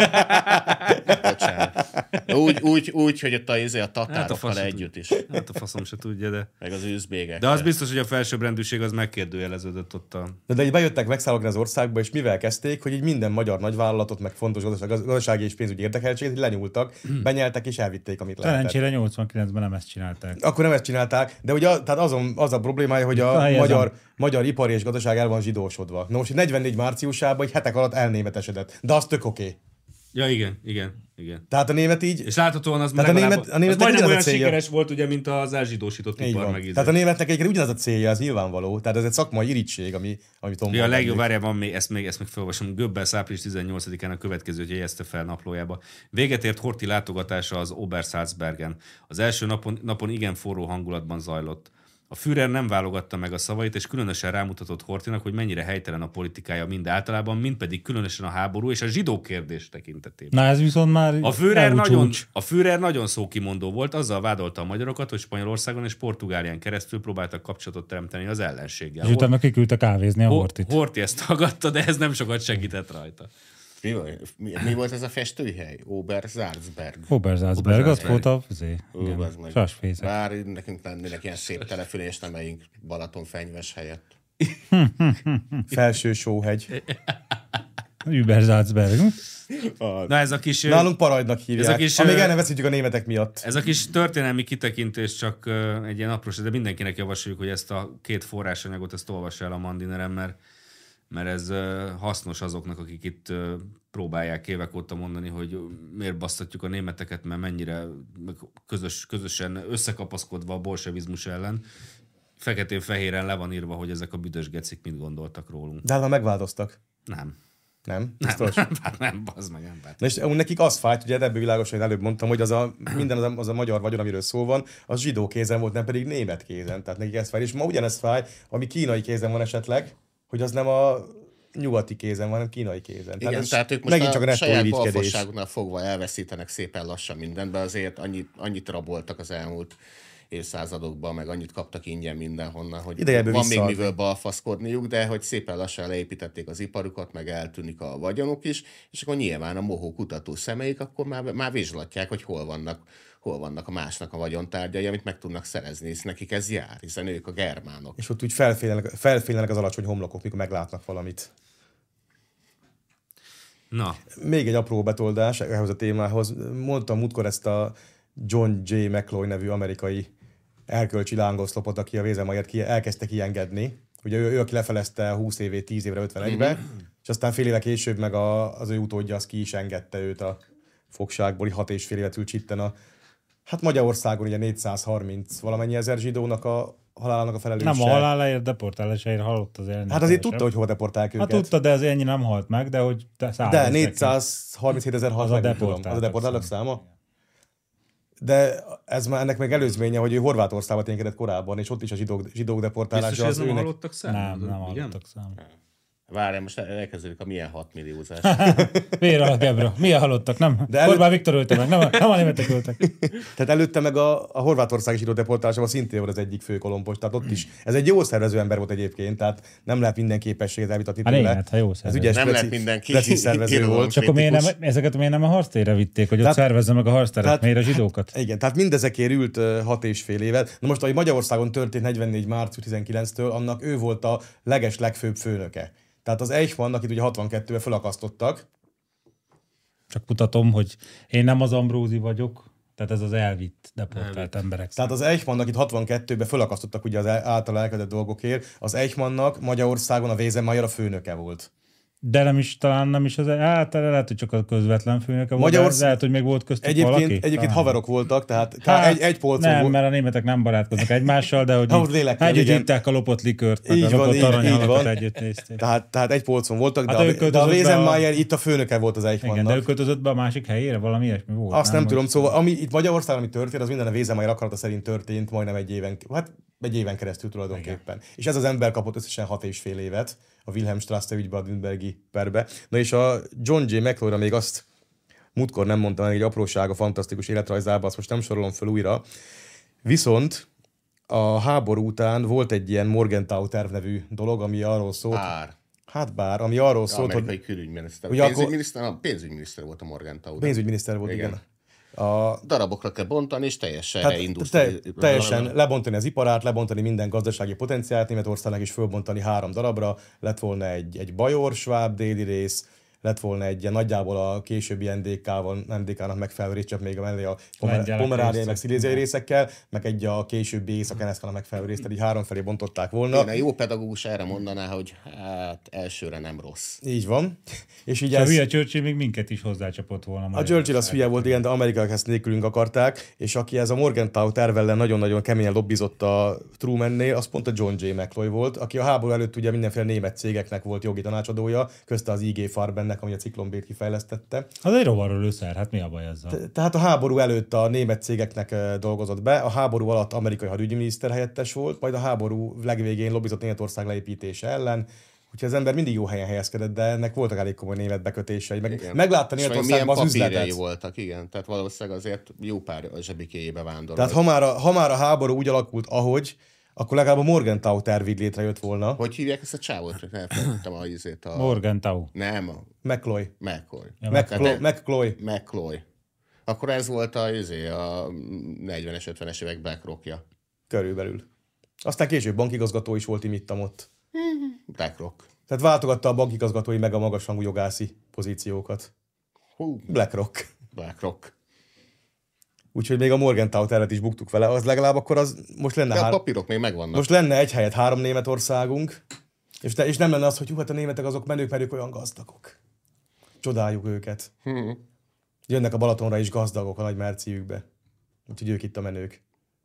úgy, hogy ott a tatárokkal együtt is. Hát a faszom se tudja, de... Meg az üzbégek. De az biztos, hogy a felsőbbrendűség az megkérdőjeleződött ott a... De így bejöttek megszállni az országba, és mivel kezdték, hogy így minden magyar nagyvállalatot, meg fontos gazdasági és pénzügyi érdekeltséget lenyúltak, benyeltek és elvitték, amit lehetett. Szerencsére 89-ben nem ezt csinálták. Akkor nem ezt csinálták, de ugye tehát az a problémája, hogy a magyar ipari és gazdaság el van zsidósodva. Na most 44 márciusában egy hetek alatt elnémetesedett, de az tök oké. Ja, igen. Tehát a német így... És láthatóan az német majdnem olyan sikeres volt, ugye, mint az elzsidósított ipar megízett. Tehát a németnek egyébként ugyanaz a célja, az nyilvánvaló. Tehát ez egy szakmai irítség, ami tombol. Ja, a legjobb, várjál, van még, ezt még felolvasom. Goebbels április 18-án a következőt jegyezte fel naplójába. Véget ért Horthy látogatása az Obersalzbergen. Az első napon igen forró hangulatban zajlott. A Führer nem válogatta meg a szavait, és különösen rámutatott Horthynak, hogy mennyire helytelen a politikája mind általában, mind pedig különösen a háború és a zsidó kérdés tekintetében. Na ez viszont már a Führer nagyon szókimondó volt, azzal vádolta a magyarokat, hogy Spanyolországon és Portugálián keresztül próbáltak kapcsolatot teremteni az ellenséggel. És utána kiküldte kávézni a Horthyt. Horthy ezt tagadta, de ez nem sokat segített rajta. Mi volt ez a festőhely? Obersalzberg, az volt a sasfészek. Bár nekünk lennének ilyen szép településnemeink Balatonfenyves helyett. Felső sóhegy. Obersalzberg. Na ez a kis... Nálunk Parajdnak hívják, amíg el nem veszítjük a németek miatt. Ez a kis történelmi kitekintés csak egy ilyen apróság, de mindenkinek javasoljuk, hogy ezt a két forrásanyagot ezt olvassa el a Mandineren, mert ez hasznos azoknak, akik itt próbálják évek óta mondani, hogy miért basztatjuk a németeket, mert mennyire közösen összekapaszkodva a bolsevizmus ellen. Feketén-fehéren le van írva, hogy ezek a büdös gecik mit gondoltak rólunk. De hát megváltoztak. Nem, biztos? Nem, bazd meg, nem. Na és nekik az fájt, ugye ebből világosan előbb mondtam, hogy az a magyar vagyon, amiről szó van, az zsidó kézen volt, nem pedig német kézen. Tehát nekik ez fáj. És ma ugyanez fáj, ami kínai kézen van esetleg, hogy az nem a nyugati kézen van, hanem kínai kézen. Igen, tehát ők most csak a saját balfasságuknál fogva elveszítenek szépen lassan mindenbe, azért annyit raboltak az elmúlt évszázadokban, meg annyit kaptak ingyen mindenhonnan, hogy van még mivel balfaszkodniuk, de hogy szépen lassan leépítették az iparukat, meg eltűnik a vagyonuk is, és akkor nyilván a mohó kutató szemeik akkor már vizslatják, hogy hol vannak a másnak a vagyontárgyai, amit meg tudnak szerezni, hisz nekik ez jár, hiszen ők a germánok. És ott úgy felfélnek az alacsony homlokok, mikor meglátnak valamit. Na. Még egy apró betoldás ehhez a témához. Mondtam múltkor ezt a John J. McCloy nevű amerikai erkölcsi lángoszlopot, aki a Wesermayert elkezdte kiengedni. Ugye ő aki lefelezte 20 évét 10 évre 51-be, és aztán fél éve később meg az ő utódja az ki is engedte őt a fogságból, 6,5 évet ült sitten Magyarországon ugye 430 valamennyi ezer zsidónak a halálának a felelőse. Nem a haláláért, deportálásáért halott az elnök. Hát azért tudta, hogy hol deportálják őket. Hát tudta, de azért ennyi nem halt meg, de hogy... De 437 ezer halt meg, tudom. Az a deportálók száma. De ennek meg előzménye, hogy ő Horvátországba ténykedett korábban, és ott is a zsidók deportálása. Biztos, ez nem hallottak számot? Nem hallottak számot. Várjál, most elkezdődik a milyen 6 milliózás. Miért a Gebra? Milyen halottak? Nem. Orbán Viktor ölte meg, nem a németek öltek. Tehát előtte meg a Horvátország zsidó deportálásában szintén volt az egyik fő kolompos, tehát ott is. Ez egy jó szervező ember volt egyébként, tehát nem lehet minden képességet elvitatni tőle. Hát, jó szervező. Ez ügyes, nem lehet mindenki szervező volt. Csak akkor ezeket miért nem a harctérre vitték, hogy ott szervezze meg a harcteret, miért a zsidókat? Igen, tehát mindezekért ült 6,5 évet. Na most, ahogy Magyarországon történt 44. március 19-től, annak ő volt a legfőbb főnöke. Tehát az Eichmannnak itt ugye 62-ben felakasztottak. Csak mutatom, hogy én nem az Ambrózi vagyok, tehát ez az elvitt, deportált emberek. Tehát az Eichmannnak itt 62-ben felakasztottak ugye az által elkövetett dolgokért. Az Eichmannnak Magyarországon a Wesenmayer a főnöke volt. De talán nem is az, lehet, hogy csak a közvetlen főnöke volt, de lehet, hogy még volt köztük valaki. Egyébként haverok voltak, tehát egy polcon nem, volt. mert a németek nem barátkoznak egymással, de hogy együtt itták a lopott likört, meg a lopott aranyhalakat együtt nézték. Tehát egy polcon voltak, de a Wesenmayer itt a főnöke volt az Eichmannnak. Igen, de ő költözött be a másik helyére, valami ilyesmi volt. Azt nem tudom, szóval ami itt Magyarországon ami történt, az minden a Wesenmayer akarata szerint történt majdnem egy éven keresztül tulajdonképpen. Igen. És ez az ember kapott összesen 6,5 évet a Wilhelmstrasse ügybe, a Nürnbergi perbe. Na és a John J. McCloyra még azt múltkor nem mondtam, egy apróság a fantasztikus életrajzában, azt most nem sorolom fel újra. Viszont a háború után volt egy ilyen Morgenthau terv nevű dolog, ami arról szólt... ami arról szólt, hogy... Amerikai külügyminiszter. Pénzügyminiszter volt a Morgenthau. Pénzügyminiszter volt, igen. Darabokra kell bontani, és teljesen reindustri... Teljesen lebontani az iparát, lebontani minden gazdasági potenciált, Németországnak is fölbontani 3 darabra, lett volna egy bajor, sváb déli rész, lett volna egy nagyjából a későbbi NDK-nak megfelelő rész, csak még mellé a pomerániai meg sziléziai részekkel, meg egy a későbbi Észak-NSZK-nak megfelelő részt, tehát így 3 felé bontották volna. Én a jó pedagógus erre mondaná, hogy hát elsőre nem rossz. Így van. És így a hülye Churchill még minket is hozzácsapott volna. A Churchill az hülye volt, igen, de amerikaiak ezt nélkülünk akarták, és aki ez a Morgenthau terv ellen nagyon-nagyon keményen lobbizott a Trumannél, az pont a John J. McCloy volt, aki a háború előtt ugye mindenféle német cégeknek volt jogi tanácsadója, közte az IG Farbennek, ami a Cyclone B-t kifejlesztette. Az egy rovarról őszer, hát mi a baj ezzel? Tehát a háború előtt a német cégeknek dolgozott be, a háború alatt amerikai hadügyminiszter helyettes volt, majd a háború legvégén lobbizott Németország leépítése ellen, úgyhogy az ember mindig jó helyen helyezkedett, de ennek voltak elég komoly német bekötései. Meglátta Németországban az üzletet. Voltak, igen. Tehát valószínűleg azért jó pár a zsebikéjébe vándorolt. Tehát ha már a háború úgy alakult, ahogy, akkor legalább a Morgenthau terv így létrejött volna. Hogy hívják ezt a csávot? Elfelejtettem a izét. Morgenthau. Nem. McCloy. McCloy. Akkor ez volt a 40-es, 50-es évek BlackRockja. Körülbelül. Aztán később bankigazgató is volt imittam ott. BlackRock. Tehát váltogatta a bankigazgatói meg a magasrangú jogászi pozíciókat. BlackRock. Úgyhogy még a Morgenthau tervet is buktuk vele, az legalább akkor az most lenne... De a papírok még megvannak. Most lenne egy helyett 3 Németországunk, és nem lenne az, hogy hát a németek azok menők, mert ők olyan gazdagok. Csodáljuk őket. Jönnek a Balatonra is gazdagok a nagy merciükbe. Úgyhogy ők itt a menők.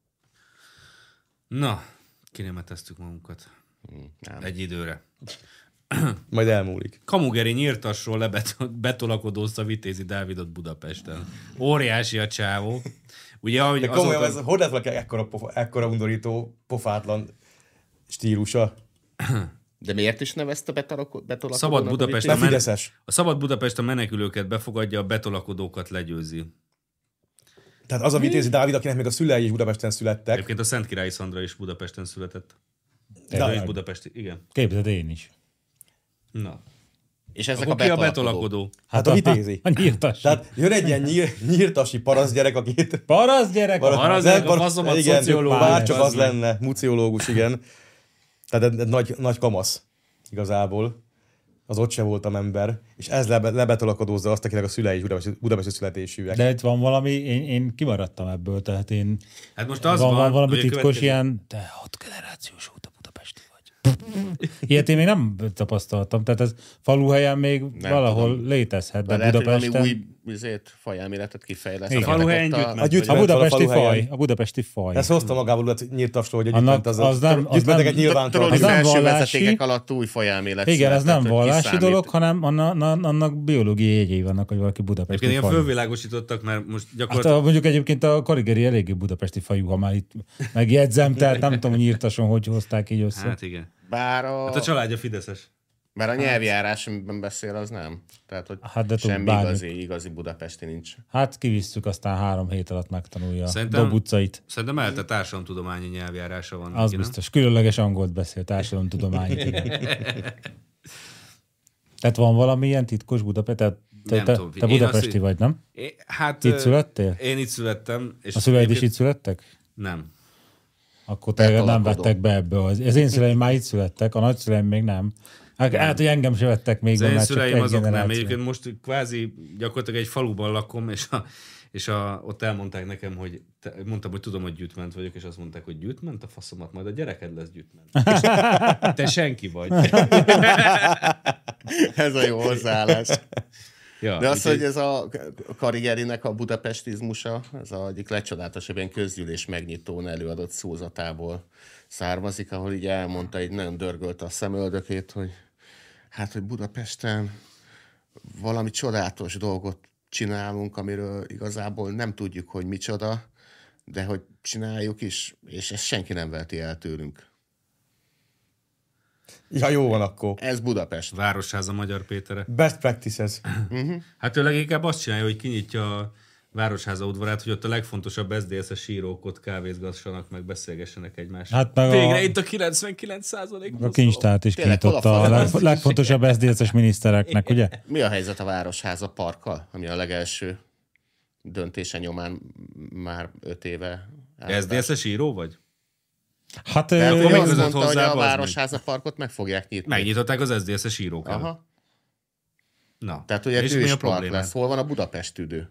Na, kinémeteztük magunkat. Egy időre. Majd elmúlik. Kamugeri nyírtasról betolakodózta Vitézi Dávidot Budapesten. Óriási a csávó. Ugye, ahogy de komolyan, azóta... hogy lett valaki ekkora undorító, pofátlan stílusa? De miért is nevezte betolakodónak? Szabad Budapest a Szabad Budapest a menekülőket befogadja, a betolakodókat legyőzi. Tehát az a Vitézi Dávid, akinek még a szülei is Budapesten születtek. Egyébként a Szentkirályi Szandra is Budapesten született. De is budapesti, igen. Képzeld, én is. Na. És ezek akkor a betolakodó? Hát a Vitézi. A nyírtasi. Tehát jön egy ilyen nyírtasi parasztgyerek, akit... Parasztgyerek? Parasztgyerek, a faszomat szociológus. Bárcsak az lenne, muciológus, igen. Tehát nagy kamasz igazából. Az ott se voltam ember. És ez lebetolakodózza azt, akinek a szülei is budapesti születésűek. De itt van valami, én kimaradtam ebből, tehát én... Hát most az van valami titkos ilyen... Te 6 generációs óta budapesti vagy. Ilyet én még nem tapasztaltam, tehát ez faluhelyen még nem valahol tudom. Létezhet, de Budapesten... Lehet, új fajelméletet kifejleszteni. A faluhelyen a budapesti faj. Ezt hozta magából nyírtasról, hogy az nem vallási alatt új fajelmélet. Igen, ez nem vallási dolog, hanem annak biológiai jegyei vannak, hogy valaki budapesti faj. Ilyen fölvilágosítottak, mert most gyakorlatilag... Hát mondjuk egyébként a Karigeri eléggé budapesti fajú, ha már itt megjegyzem, tehát nem tudom, hogy nyírtason hogy hozták így össze. Hát igen. Hát a családja fideszes. Mert a nyelvjárás, amiben beszél, az nem. Tehát, hogy semmi igazi budapesti nincs. Hát kivisszük, aztán 3 hét alatt megtanulja a Dob utcait. Szerintem elte társadalomtudományi nyelvjárása van. Az neki, biztos. Nem? Különleges angolt beszél, társadalomtudományit. Tehát van valami ilyen titkos Budapest? Te budapesti vagy, nem? Hát itt születtél? Én itt születtem. És a szüleid is itt születtek? Nem. Akkor te nem vettek be ebből. Az én szüleim már itt születtek, a nagyszüleim még nem. Hát, hogy engem se vettek még. Az én szüleim azok nem. Egyébként most kvázi gyakorlatilag egy faluban lakom, és ott elmondták nekem, hogy mondtam, hogy tudom, hogy gyűjtment vagyok, és azt mondták, hogy gyűjtment a faszomat, majd a gyereked lesz gyűjtment. Te senki vagy. Ez a jó hozzáállás. Ja, de az, hogy ez a Karigerinek a budapestizmusa, ez az egyik legcsodálatosabb ilyen közgyűlés megnyitón előadott szózatából származik, ahol így elmondta, így nagyon dörgölte a szemöldökét, hogy hogy Budapesten valami csodálatos dolgot csinálunk, amiről igazából nem tudjuk, hogy micsoda, de hogy csináljuk is, és ezt senki nem veheti el tőlünk. Ja, jó van akkor. Ez Budapest. Városháza Magyar Pétere. Best practices. Hát ő leginkább azt csinálja, hogy kinyitja a Városháza udvarát, hogy ott a legfontosabb SZDSZ-es sírók ott kávézgassanak, meg beszélgessenek egymással. Hát meg végre itt a 99%. A kincstárt is kinyitotta a legfontosabb SZDSZ-es minisztereknek, ugye? Mi a helyzet a Városháza parkkal, ami a legelső döntése nyomán már 5 éve? SZDSZ-es író vagy? Hát ő azt mondta, hogy a Városháza parkot meg fogják nyitni. Megnyitották az SZDSZ-es írók. Aha. Na. Tehát ugye tűzpark lesz. Hol van a Budapest tüdő?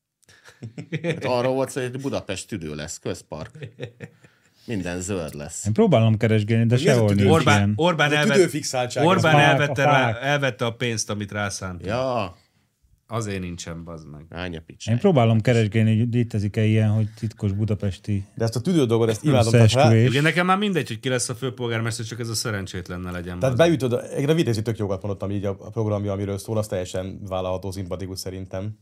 Hát arról volt, hogy Budapest tüdő lesz, közpark. Minden zöld lesz. Én próbálom keresgélni, de sehol nincs ilyen. Orbán elvette a pénzt, amit rászánt. Ja. Azért nincsen, bazd meg. Én próbálom keresgélni, hogy létezik-e ilyen, hogy titkos budapesti. De ezt a tüdő dolgot, ezt imádom. Ugye nekem már mindegy, hogy ki lesz a főpolgármester, csak ez a szerencsétlenne legyen. Tehát beütöd, egy Vitézi tök jókat mondottam így a programja, amiről szól, az teljesen vállalható, szimpatikus szerintem.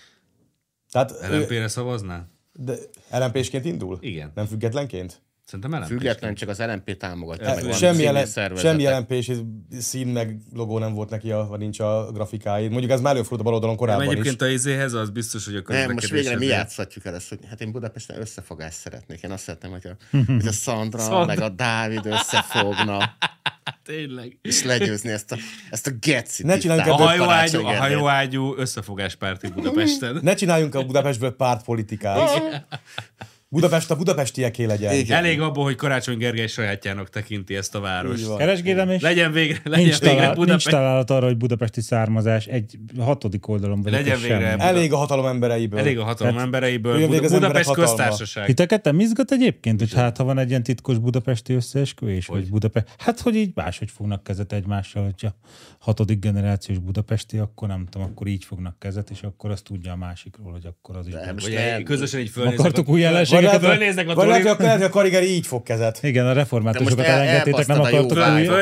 LMP-re szavaznál? De LMP-sként indul? Igen. Nem függetlenként? Szerintem LMP-sként. Független, csak az LMP támogatja. Semmi LMP-s szín meg logó nem volt neki, ha nincs a grafikáid. Mondjuk ez már előfordult a bal oldalon korábban is. Egyébként a izéhez az biztos, hogy a közlekedés. Nem, most végre mi játszhatjuk el ezt, hogy én Budapesten összefogást szeretnék. Én azt szeretném, hogy a Szandra meg a Dávid összefogna. Tényleg. És legyőzni ezt a gecit. A hajóágyú összefogáspárti Budapesten. Ne csináljunk a Budapestből pártpolitikát. Budapest a budapestieké legyen. Igen. Elég abból, hogy Karácsony Gergely sajátjának tekinti ezt a várost. Keresgélem, és legyen végre Budapest. Nincs találat arra, hogy budapesti származás egy 6. oldalon vagy. Legyen végre. Elég a hatalom embereiből. Budapest köztársaság. Titeket nem izgat egyébként, hogy ha van egy ilyen titkos budapesti összeesküvés, hogy Budapest. Hát, hogy így máshogy fognak kezet egymással, hogyha 6. generációs budapesti, akkor nem tudom, akkor így fognak kezet, és akkor azt tudja a másikról, hogy akkor az így. Közösen így fölnéznek. Fölnéznek a lehet, hogy a Karigeri így fog kezet. Igen, a reformátusokat elengedtétek, nem akartok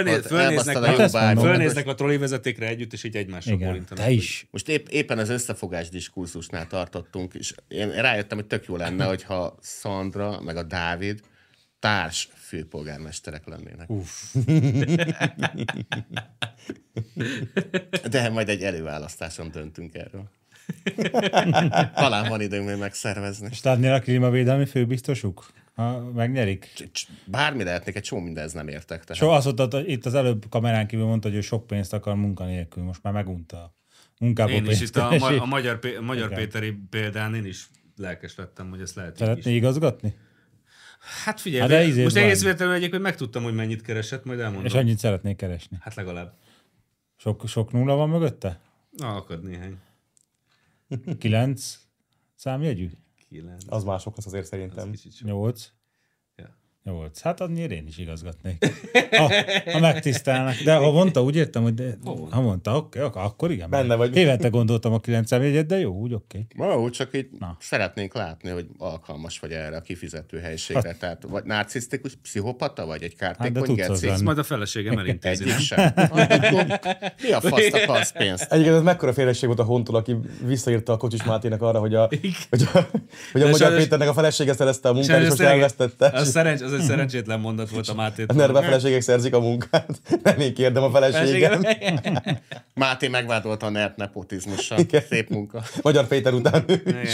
fölnéznek a trollivezetékre együtt, és így egymással bólintanak. Te is. Most éppen az összefogás diskurzusnál tartottunk, és én rájöttem, hogy tök jó lenne, hogyha Szandra meg a Dávid társ főpolgármesterek lennének. De majd egy előválasztáson döntünk erről. Talán van időnk még megszervezni. És látnél a klímavédelmi főbiztosuk? Ha megnyerik? Bármi lehetnék, egy csomó mindez nem értek. Tehát. Azt mondta, itt az előbb kamerán kívül mondta, hogy ő sok pénzt akar munkanélkül. Most már megunta a munkából pénzt. Én is itt a Magyar Igen. Péteri példán én is lelkes lettem, hogy ezt lehet. Szeretné igazgatni? Hát figyelj, most egész véletlenül egyébként megtudtam, hogy mennyit keresett, majd elmondom. És annyit szeretnék keresni? Hát legalább. Sok nulla van mögötte? Na, akad néhány. 9 számjegyű? 9. Az mások lesz azért szerintem. 8. 8. Hát annyira én is igazgatnék. Ha megtisztelnek. De ha mondta, úgy értem, hogy ha mondta, oké, akkor igen. Benne vagy. Évente gondoltam a 9 számjegyet, de jó, úgy oké. Úgy csak így szeretnénk látni, hogy alkalmas vagy erre a kifizető helységre. Tehát vagy narcisztikus pszichopata, vagy egy kártékony geci. Ezt majd a feleségem elintézi, nem? Sem. Mi a faszt akarsz pénzt? Egyébként ez mekkora félresség volt a Hontól, aki visszaírta a Kocsis Máténak arra, hogy a Magyar Péternek a felesége szerezte a munkát, és most elvesztette. Az egy szerencsétlen mondat volt a Mátétól. Mert a feleségek szerzik a munkát. Nem én kérdem a feleségem. Máté megvádolta a NERT nepotizmussal. Szép munka. Magyar Péter után ő is.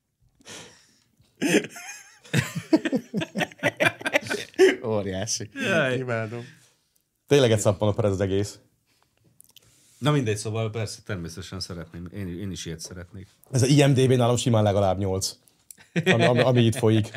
Óriási. Imádom. Tényleg egy szappanopera ez az egész. Na mindegy, szóval persze, természetesen szeretném. Én is ilyet szeretnék. Ez a IMDb nálam simán legalább 8. Ami itt folyik.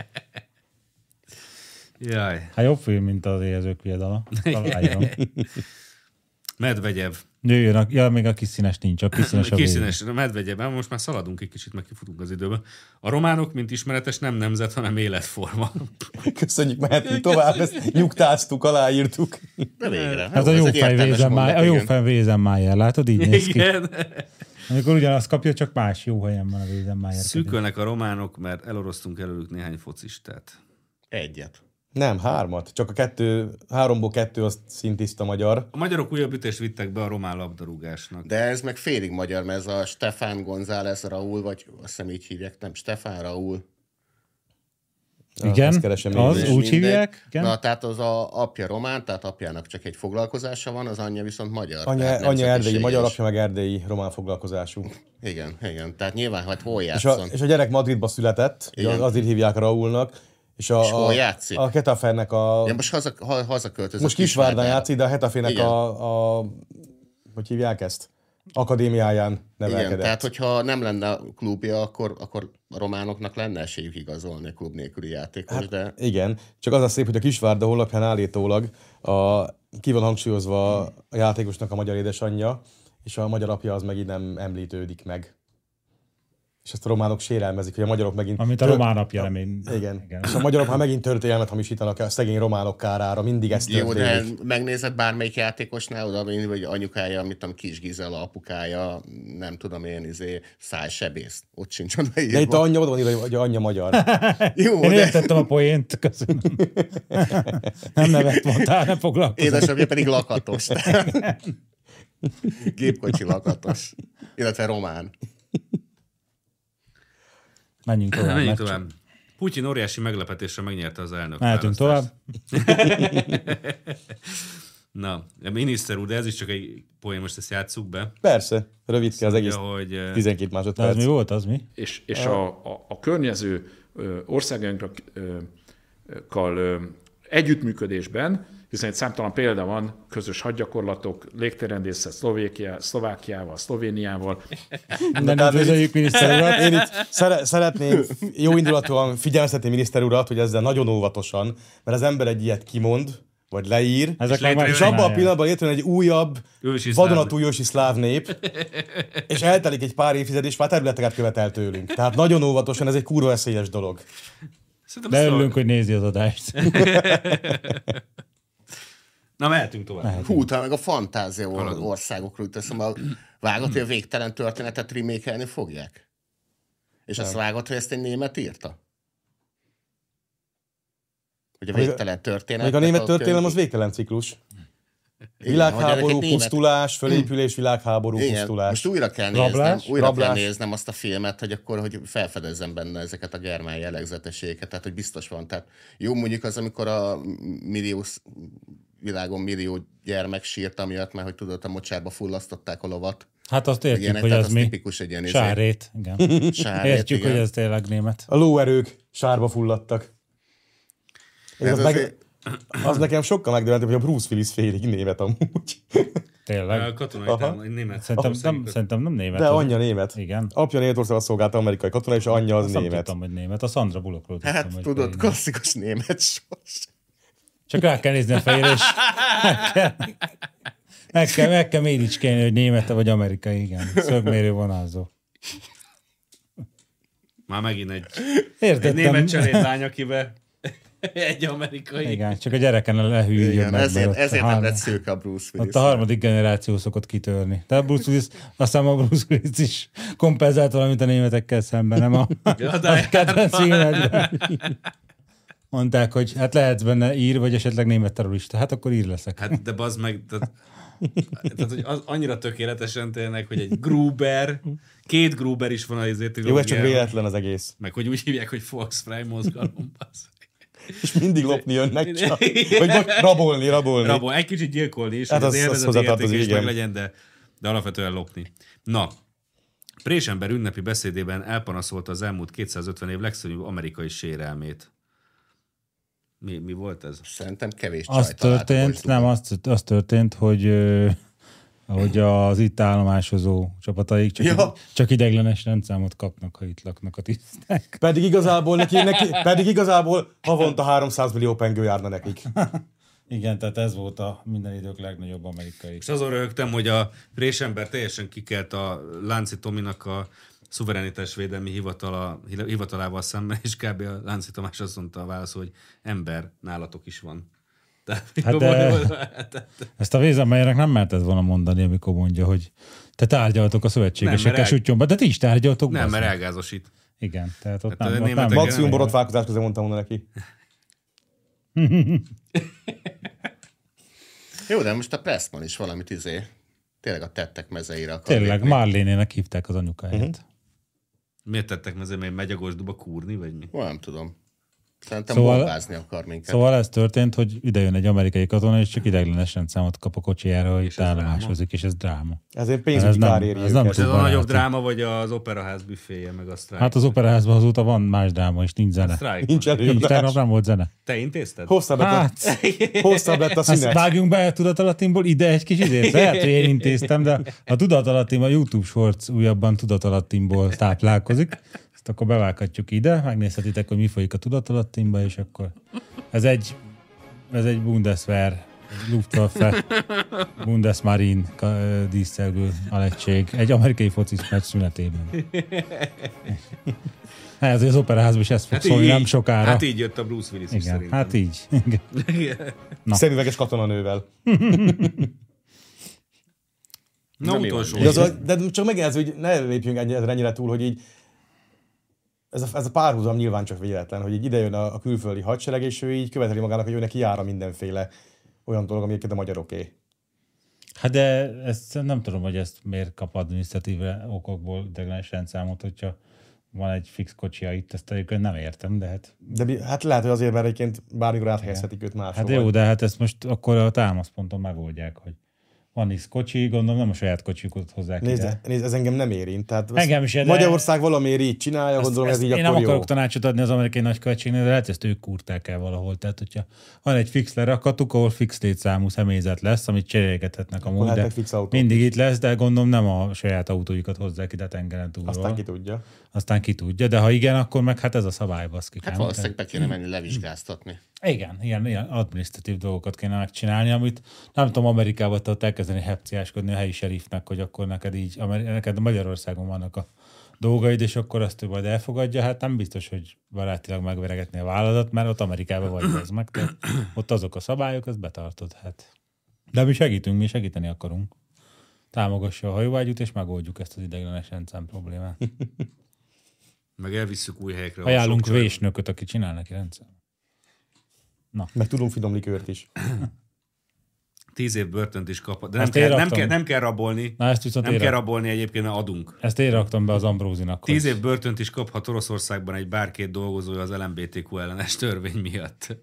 Jaj. Hát jobb film, mint az éhezők viadala. Medvegyev. Jöjjön, még a kis színes nincs, a kis színes a kis színes, Medvegyev, most már szaladunk egy kicsit, meg kifutunk az időbe. A románok, mint ismeretes, nem nemzet, hanem életforma. Köszönjük, mehetünk tovább, ezt nyugtáztuk, aláírtuk. De végre. Hát a jó fej Wezenmayer, látod, így néz ki. Amikor ugyanazt kapja, csak más jó helyen van a Wezenmayer. Szűkölnek a románok, mert elorosztunk előlük néhány focistát. Egyet. Nem, 3. Csak a 3-ból 2 az szintiszta magyar. A magyarok újabb ütést vittek be a román labdarúgásnak. De ez meg félig magyar, mert ez a Stefán González Raúl, vagy azt hiszem így hívják, nem, Stefán Raúl. Igen, az úgy hívják. Igen. Na, tehát az a apja román, tehát apjának csak egy foglalkozása van, az anyja viszont magyar. Anya erdélyi magyar, apja meg erdélyi román foglalkozású. Igen. Tehát nyilván, hogy hol játszon. És a gyerek Madridba született, azért hívják Raúlnak. És hol játszik? A Getafének a... Ja, most hazaköltözött. Most Kisvárdán játszik, de a Getafének hogy hívják ezt? Akadémiáján nevelkedett. Igen, tehát hogyha nem lenne klubja, akkor a románoknak lenne esélyük igazolni a klub nélküli játékos, hát, de... Igen, csak az a szép, hogy a Kisvárda honlapján állítólag ki van hangsúlyozva a játékosnak a magyar édesanyja, és a magyar apja az megint nem említődik meg. És ezt a románok sérelmezik, hogy a magyarok megint... Amit a román apja nem én... Igen. És a magyarok már megint történelmet hamisítanak a szegény románok kárára, mindig ezt történik. Jó, de megnézed bármelyik játékosnál, oda, vagy anyukája, amit a Kis Gizella apukája, nem tudom én, szájsebész. Ott sincs oda írva. De itt a anyja oda van írva, hogy anyja magyar. Jó, én értettem a poént, köszönöm. Nem nevet mondtál, nem foglalkozom. Édesapja pedig lakatos. Gépkocsi lakatos. Illetve román. Menjünk tovább. Putyin óriási meglepetésre megnyerte az elnök. Mehetünk tovább. Na, a miniszter úr, de ez is csak egy poén, most ezt játsszuk be. Persze, rövidke az egész 12 másodperc. Az mi volt, az mi? És a környező országainkkal együttműködésben, hiszen egy számtalan példa van, közös hadgyakorlatok, légtérrendészet Szlovákiával, Szlovéniával. De nem üdvözöljük miniszter urat. Én itt szeretném jóindulatúan figyelmeztetni miniszter urat, hogy ezzel nagyon óvatosan, mert az ember egy ilyet kimond, vagy leír, és abban a pillanatban létrejön egy újabb, vadonatúj ősi szláv nép, és eltelik egy pár évtized, és már területeket követel tőlünk. Tehát nagyon óvatosan, ez egy kurva veszélyes dolog. De örülünk, hogy nézi az adást. Na, mehetünk tovább. Hú, talán meg a fantázia országokról teszem, vágott, hogy a végtelen történetet remake-elni fogják? És azt vágott, hogy ezt egy német írta? Hogy a végtelen történet... Még a német történelem az végtelen ciklus. Világháború, pusztulás, fölépülés, világháború, pusztulás. Most újra kell néznem azt a filmet, hogy felfedezzem benne ezeket a germán jellegzetességeket, tehát hogy biztos van. Tehát jó, mondjuk az, amikor a világon millió gyermek sírt, amiatt már, hogy tudod, a mocsárba fullasztották a lovat. Hát azt értjük, ilyenek, hogy az mi. Sárét, igen. Értjük, igen. Hogy ez tényleg német. A lóerők sárba fulladtak. Az nekem sokkal megdöbbentőbb, hogy a Bruce Willis félig német amúgy. Tényleg? Katonai német. Szerintem nem német. De anyja német. Igen. Apja Németországban szolgálta amerikai katona, és anyja az német. Nem tudtam, hogy német. A Sandra Bullockról tudtam, hát hogy tudod, klasszikus német sors. Csak rá kell nézni a fejére, és meg kell méricskélni, hogy német vagy amerikai, igen. Szögmérő vonalzó. Már megint egy német cselédlány, akibe egy amerikai. Igen, csak a gyereken lehűljön meg. Ezért nem lett szőke a Bruce Willis. Ott a harmadik generáció szokott kitörni. Tehát Bruce Willis, aztán a Bruce Willis is kompenzált valamit a németekkel szemben, nem a kedvenc filmekben. Mondták, hogy hát lehetsz benne ír, vagy esetleg német terrorista. Hát akkor ír leszek. Hát de bazd meg, tehát hogy az annyira tökéletesen tényleg, hogy egy Gruber, 2 Gruber is van az Jó, ez csak véletlen az egész. Meg hogy úgy hívják, hogy Volksfrei mozgalom. És mindig lopni jönnek csak. Vagy rabolni. Egy kicsit gyilkolni is, hát hogy az élvezeti érték is meg legyen, de alapvetően lopni. Na, Présember ünnepi beszédében elpanaszolta az elmúlt 250 év legszörnyűbb amerikai sérelmét. Mi volt ez? Szerintem kevés az történt, nem, az történt, hogy az itt állomásozó csapataik csak ideiglenes rendszámot kapnak, ha itt laknak a tisztek. Pedig igazából havonta 300 millió pengő járna nekik. Igen, tehát ez volt a minden idők legnagyobb amerikai. És azon röhögtem, hogy a Résember teljesen kikelt a Lánci Tominak a szuverenitásvédelmi hivatalával szemben, és kb. A Lánci Tamás azt mondta a válasz, hogy ember, nálatok is van. Hát de ezt a Wesenmeyernek nem merted volna mondani, amikor mondja, hogy te tárgyaltok a szövetségesekkel süttyomba, de ti is tárgyaltok. Nem, mert elgázosít. Igen, tehát ott hát nem. Maximum borotválkozás közben mondtam volna neki. Jó, de most a Pressman is valamit tényleg a tettek mezeire akar. Tényleg, Marlénének hívták az anyukáját. Miért tettek mezeire, mert megy a Gosduba kúrni, vagy mi? Nem tudom. Szerintem bombázni akar minket. Szóval ez történt, hogy idejön egy amerikai katona, és csak ideiglenes rendszámot kap a kocsijára, hogy állomásozik, és ez dráma. Ezért pénzügyi kár éri őket. Ez a nagyobb dráma, vagy az operaház büféje, meg a sztrájk? Hát az operaházban azóta van más dráma, és nincs zene. Nincs előadás. Tegnap nem volt zene. Te intézted? Hosszabb lett a szünet. Vágjunk be a tudatalattimból ide egy kis idét. Lehet, hogy én intéztem, de a tudatalattim, a YouTube Shorts újabban tudatalattimból táplálkozik. Ezt akkor bevághatjuk ide, megnézhetitek, hogy mi folyik a tudatalattimba, és akkor ez egy Bundeswehr, Luftwaffe, Bundesmarine díszelgő alegység egy amerikai focis meccs szünetében. Ez az operaházban is ezt fog szólni nem sokára. Hát így jött a Bruce Willis is szerintem. Hát így. Szemüveges katonanővel. Na utolsó. De csak megjelző, hogy ne lépjünk ennyire túl, hogy így ez a párhuzam nyilván csak véletlen, hogy így idejön a külföldi hadsereg, és ő így követeli magának, hogy ő neki jára mindenféle olyan dolog, amiket a magyaroké. Hát de ezt nem tudom, hogy ezt miért kap adminisztratív okokból ideiglenes rendszámot, hogyha van egy fix kocsia itt, ezt egyébként nem értem, de hát... De hát lehet, hogy azért, mert egyébként bármikor áthelyezhetik őt máshol. Hát jó, de hát ezt most akkor a támaszponton megoldják, hogy van X kocsi, gondolom nem a saját kocsikat hozzák ide. Nézd, ez engem nem érint. Tehát engem is, Magyarország valamiért így csinálja, gondolom ez így én akkor nem jó. akarok tanácsot adni az amerikai nagykövetségnél, de lehet, ezt ők kurták el valahol. Tehát, hogyha van egy fix lerakatuk, ahol fix létszámú személyzet lesz, amit cserélgethetnek amúgy, de mindig itt lesz, de gondolom nem a saját autójukat hozzák ide tengeren túlról. Aztán ki tudja, de ha igen, akkor meg hát ez a szabály, baszkik. Hát valószínűleg be kéne menni levizsgáztatni. Igen, ilyen adminisztratív dolgokat kéne megcsinálni, amit nem tudom, Amerikában tudod elkezdeni hepciáskodni a helyi serifnek, hogy akkor neked Magyarországon vannak a dolgaid, és akkor azt ő majd elfogadja. Hát nem biztos, hogy barátilag megveregetni a vállalat, mert ott Amerikában vagy ez meg. Tehát ott azok a szabályok, azt betartod. Hát. De mi segítünk, mi segíteni akarunk. Támogassa a hajóvágyút, és megoldjuk ezt az ideiglenes rendszám problémát. Meg elvisszük új helyekre. Ajánlunk vésnököt, aki csinál neki rendszám. Na. Meg tudunk finom likőrt is. 10 év börtönt is kap. De nem kell rabolni. Na, ezt viszont nem kell rabolni, egyébként adunk. Ezt én raktam be az Ambrózinak. 10 év börtönt is kaphat Oroszországban egy bárkét dolgozója az LMBTQ ellenes törvény miatt.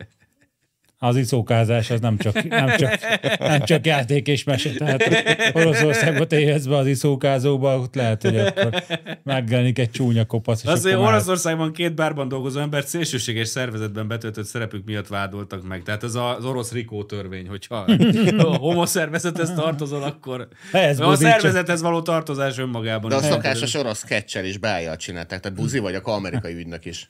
Az iszókázás az nem csak játék és mese. Tehát Oroszországban tévedsz be az iszókázóba, ott lehet, hogy akkor megjelenik egy csúnya kopasz. Azért Oroszországban 2 bárban dolgozó embert szélsőséges szervezetben betöltött szerepük miatt vádoltak meg. Tehát ez az orosz Rikó törvény, hogyha a homoszervezethez tartozol, akkor a szervezethez való tartozás önmagában. De a szokásos orosz ketcher is beállja csinálták, tehát buzi vagy, akkor amerikai ügynök is.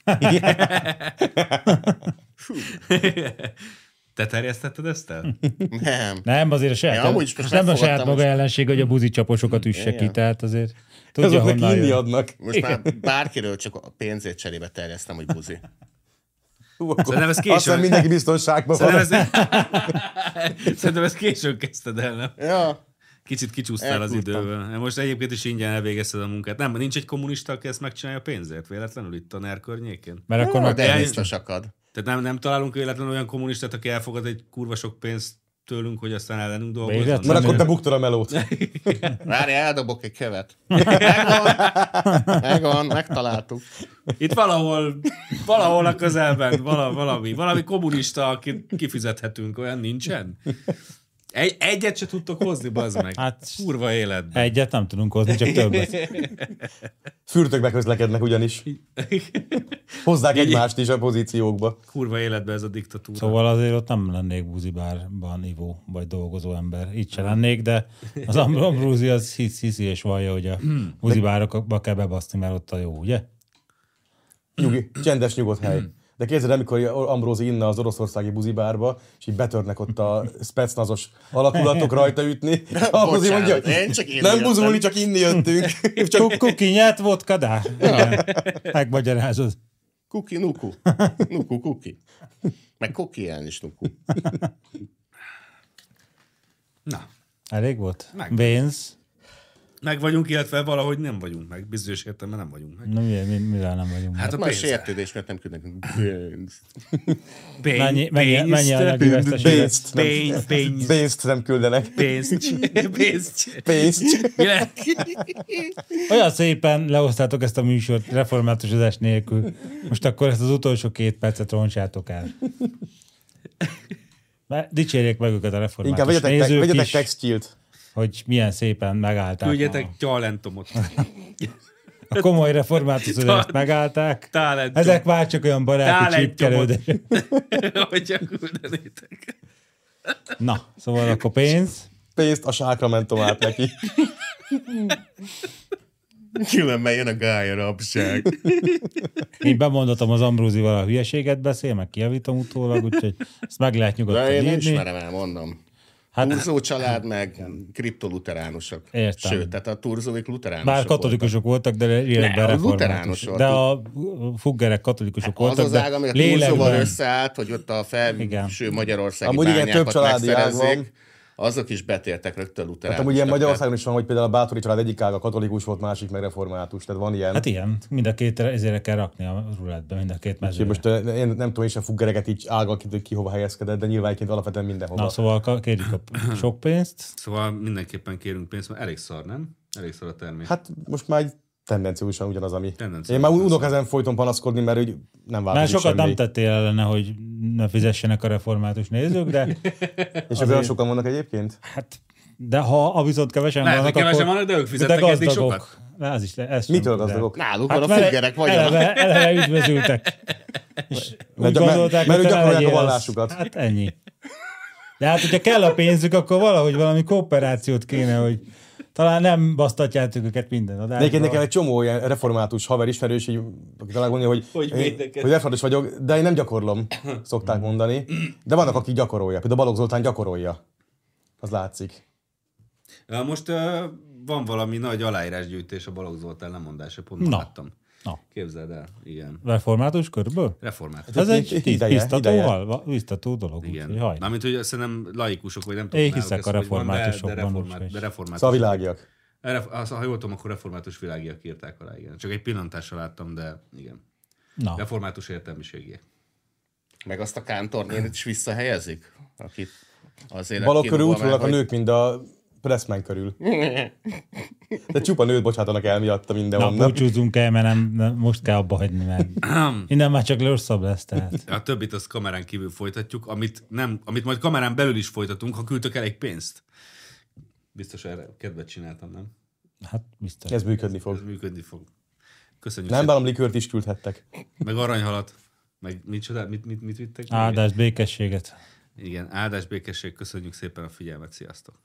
Te terjesztetted ezt el? Nem, azért a saját maga ellenség, hogy a buzicsaposokat üsse ki, tehát azért tudja, honnan jön. Adnak. Most már bárkiről csak a pénzét cserébe terjesztem, hogy buzi. Szerintem ez későn. Aztán mindenki biztonságban van. Szerintem ezt későn kezdted el, nem? Ja. Kicsit kicsúsztál az idővel. Most egyébként is ingyen elvégezted a munkát. Nem, nincs egy kommunista, aki ezt megcsinálja pénzért véletlenül itt a NER környékén? Mert akkor de biztos akad. Tehát nem találunk véletlenül olyan kommunistát, aki elfogad egy kurva sok pénzt tőlünk, hogy aztán ellenünk dolgozzon. Mert akkor te buktad a melót. Várj, eldobok egy kevet. Megvan, megtaláltuk. Itt valahol a közelben valami kommunista, akit kifizethetünk, olyan nincsen? Egyet se tudtok hozni, bazd meg. Hát, kurva életben. Egyet nem tudunk hozni, csak többet. Fürtökbe közlekednek ugyanis. Hozzák egymást is a pozíciókba. Kurva életben ez a diktatúra. Szóval azért ott nem lennék buzibárban ivó, vagy dolgozó ember. Itt se lennék, de az Ambrózi az hiszi és vallja, hogy a buzibárokba kell bebaszni, mert ott a jó, ugye? Nyugi, csendes, nyugodt hely. De képzeld, amikor Ambrózi inna az oroszországi buzibárba, és így betörnek ott a specnazos alakulatok rajta ütni. Ambrózi mondja, nem buzulni, csak inni jöttünk. Csak kuki nyert vodka, dá. Megmagyarázod. Kuki, nuku. Nuku, kuki. Meg kokián is nuku. Na. Elég volt? Bénz. Meg vagyunk, illetve valahogy nem vagyunk meg. Bizonyos értelemben nem vagyunk meg. Na, mivel nem vagyunk meg? Hát a sértődés, mert nem küldnek pénzt. Mennyi anyagi veszteség? Pénzt nem küldenek. Pénzt. Olyan szépen leosztátok ezt a műsort reformátusozás nélkül. Most akkor ezt az utolsó 2 percet roncsátok el. Dicsérjék meg őket a református nézők is. Vegyetek textilt. Hogy milyen szépen megállták. Küldjetek talentumot. A komoly reformátusozást megállták. Ezek már csak olyan baráti csípkelődések. Hogy csak küldenétek. Na, szóval akkor pénz. Pénzt a sákramentumát neki. Különben jön a gája rabság. Én bemondatom az Ambrózival a hülyeséget beszél, meg kijavítom utólag, úgyhogy ezt meg lehet nyugodtan írni. De én ismerem el, mondom. Turzó család, meg kriptoluteránusok. Értem. Sőt, tehát a turzóik luteránusok bár katolikusok voltak, de életben reformátusok. De a fuggerek katolikusok voltak. Az az ág, ami a turzóval összeállt, hogy ott a felső magyarországi bányákat megszerezzék, azok is betértek rögtön luteránusnak. Hát amúgy ilyen Magyarországon is van, hogy például a Báthori család egyik ága katolikus volt, másik meg református, tehát van ilyen. Hát ilyen, mind a két ezért kell rakni a rulettbe, mind a két mezőre. Most én nem tudom, és a fuggereket így ágakít, hogy ki hova helyezkedett, de nyilván alapvetően mindenhova. Na, szóval kérjük a sok pénzt. Szóval mindenképpen kérünk pénzt, mert elég szar, nem? Elég szar a termék. Hát most már tendenciósan ugyanaz, ami. Én már unok ezen folyton panaszkodni, mert úgy nem változik semmi. Sokat nem tettél ellene, hogy ne fizessenek a református nézők, de... És azért sokan vannak egyébként? Hát, de ha viszont kevesen vannak, akkor... kevesen vannak, de ők fizetnek eddig sokat? Mitől gazdagok? Náluk van a fuggerek vagyok. Eleve üdvözültek. Mert ők gyakorolják a vallásukat. Hát ennyi. De hát, hogyha kell a pénzük, akkor valahogy valami kooperációt kéne, hogy talán nem basztatjátok őket minden adásban. Nekem egy csomó ilyen református haver ismerős, aki talán mondja, hogy református vagyok, de én nem gyakorlom, szokták mondani. De vannak, akik gyakorolja. Például Balogh Zoltán gyakorolja. Az látszik. Most van valami nagy aláírásgyűjtés a Balogh Zoltán lemondása, pont láttam. Na. Képzeld el, igen. Református körből? Református. Ez egy biztató dolog. Igen. Mármint, hogy szerintem laikusok, vagy nem tudom. Én hiszek a reformátusokban. De református. Szóval világiak. Ha jól tudom, akkor református világiak írták alá, igen. Csak egy pillantással láttam, de igen. Na. Református értelmiségiek. Meg azt a kántornénit is visszahelyezik? Akit azért Balogh körül úgy a nők, mint a Pressman körül. De csupa nőt bocsátanak el miatta mindenhonnan. Na, búcsúzzunk el, mert nem, most kell abba hagyni, mert innen már csak rosszabb lesz. Tehát. A többit azt kamerán kívül folytatjuk, amit majd kamerán belül is folytatunk, ha küldtök elég pénzt. Biztos erre kedvet csináltam, nem? Hát biztos. Ez működni fog. Köszönjük. Nem bánom, likőrt is küldhettek. Meg aranyhalat. Meg mit vittek? Áldást, békességet. Igen, áldás, békesség. Köszönjük szépen a figyelmet. Sziasztok!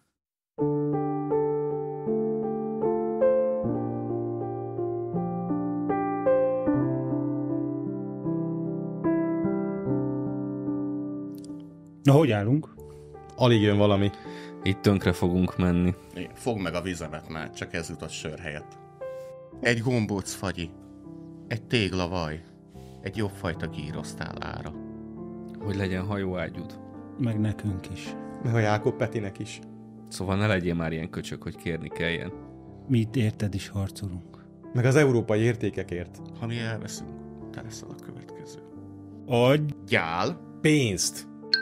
Na, hogy állunk? Alig jön valami. Itt tönkre fogunk menni. Fogd meg a vizemet már, csak ez jutott sör helyett. Egy gombóc fagyi, egy téglavaj, egy jobbfajta gírosztál ára. Hogy legyen hajóágyúd. Meg nekünk is. Meg a Jákob Petinek is. Szóval ne legyél már ilyen köcsök, hogy kérni kelljen. Mi itt érted is harcolunk. Meg az európai értékekért. Ha mi elveszünk, te leszel a következő. Adjál pénzt!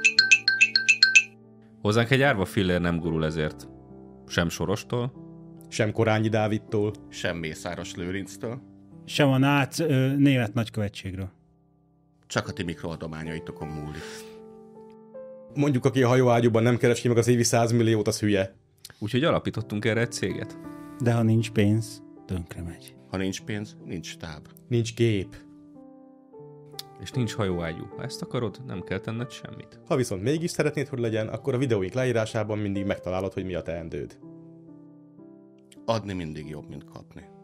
Hozzánk egy árva fillér nem gurul ezért. Sem Sorostól. Sem Korányi Dávidtól. Sem Mészáros Lőrinctől. Sem a német nagykövetségről. Csak a ti mikroadományaitokon múlik. Mondjuk, aki a hajóágyúban nem keres ki meg az évi 100 milliót, az hülye. Úgyhogy alapítottunk erre egy céget. De ha nincs pénz, tönkre megy. Ha nincs pénz, nincs stáb. Nincs gép. És nincs hajóágyú. Ha ezt akarod, nem kell tenned semmit. Ha viszont mégis szeretnéd, hogy legyen, akkor a videóink leírásában mindig megtalálod, hogy mi a teendőd. Adni mindig jobb, mint kapni.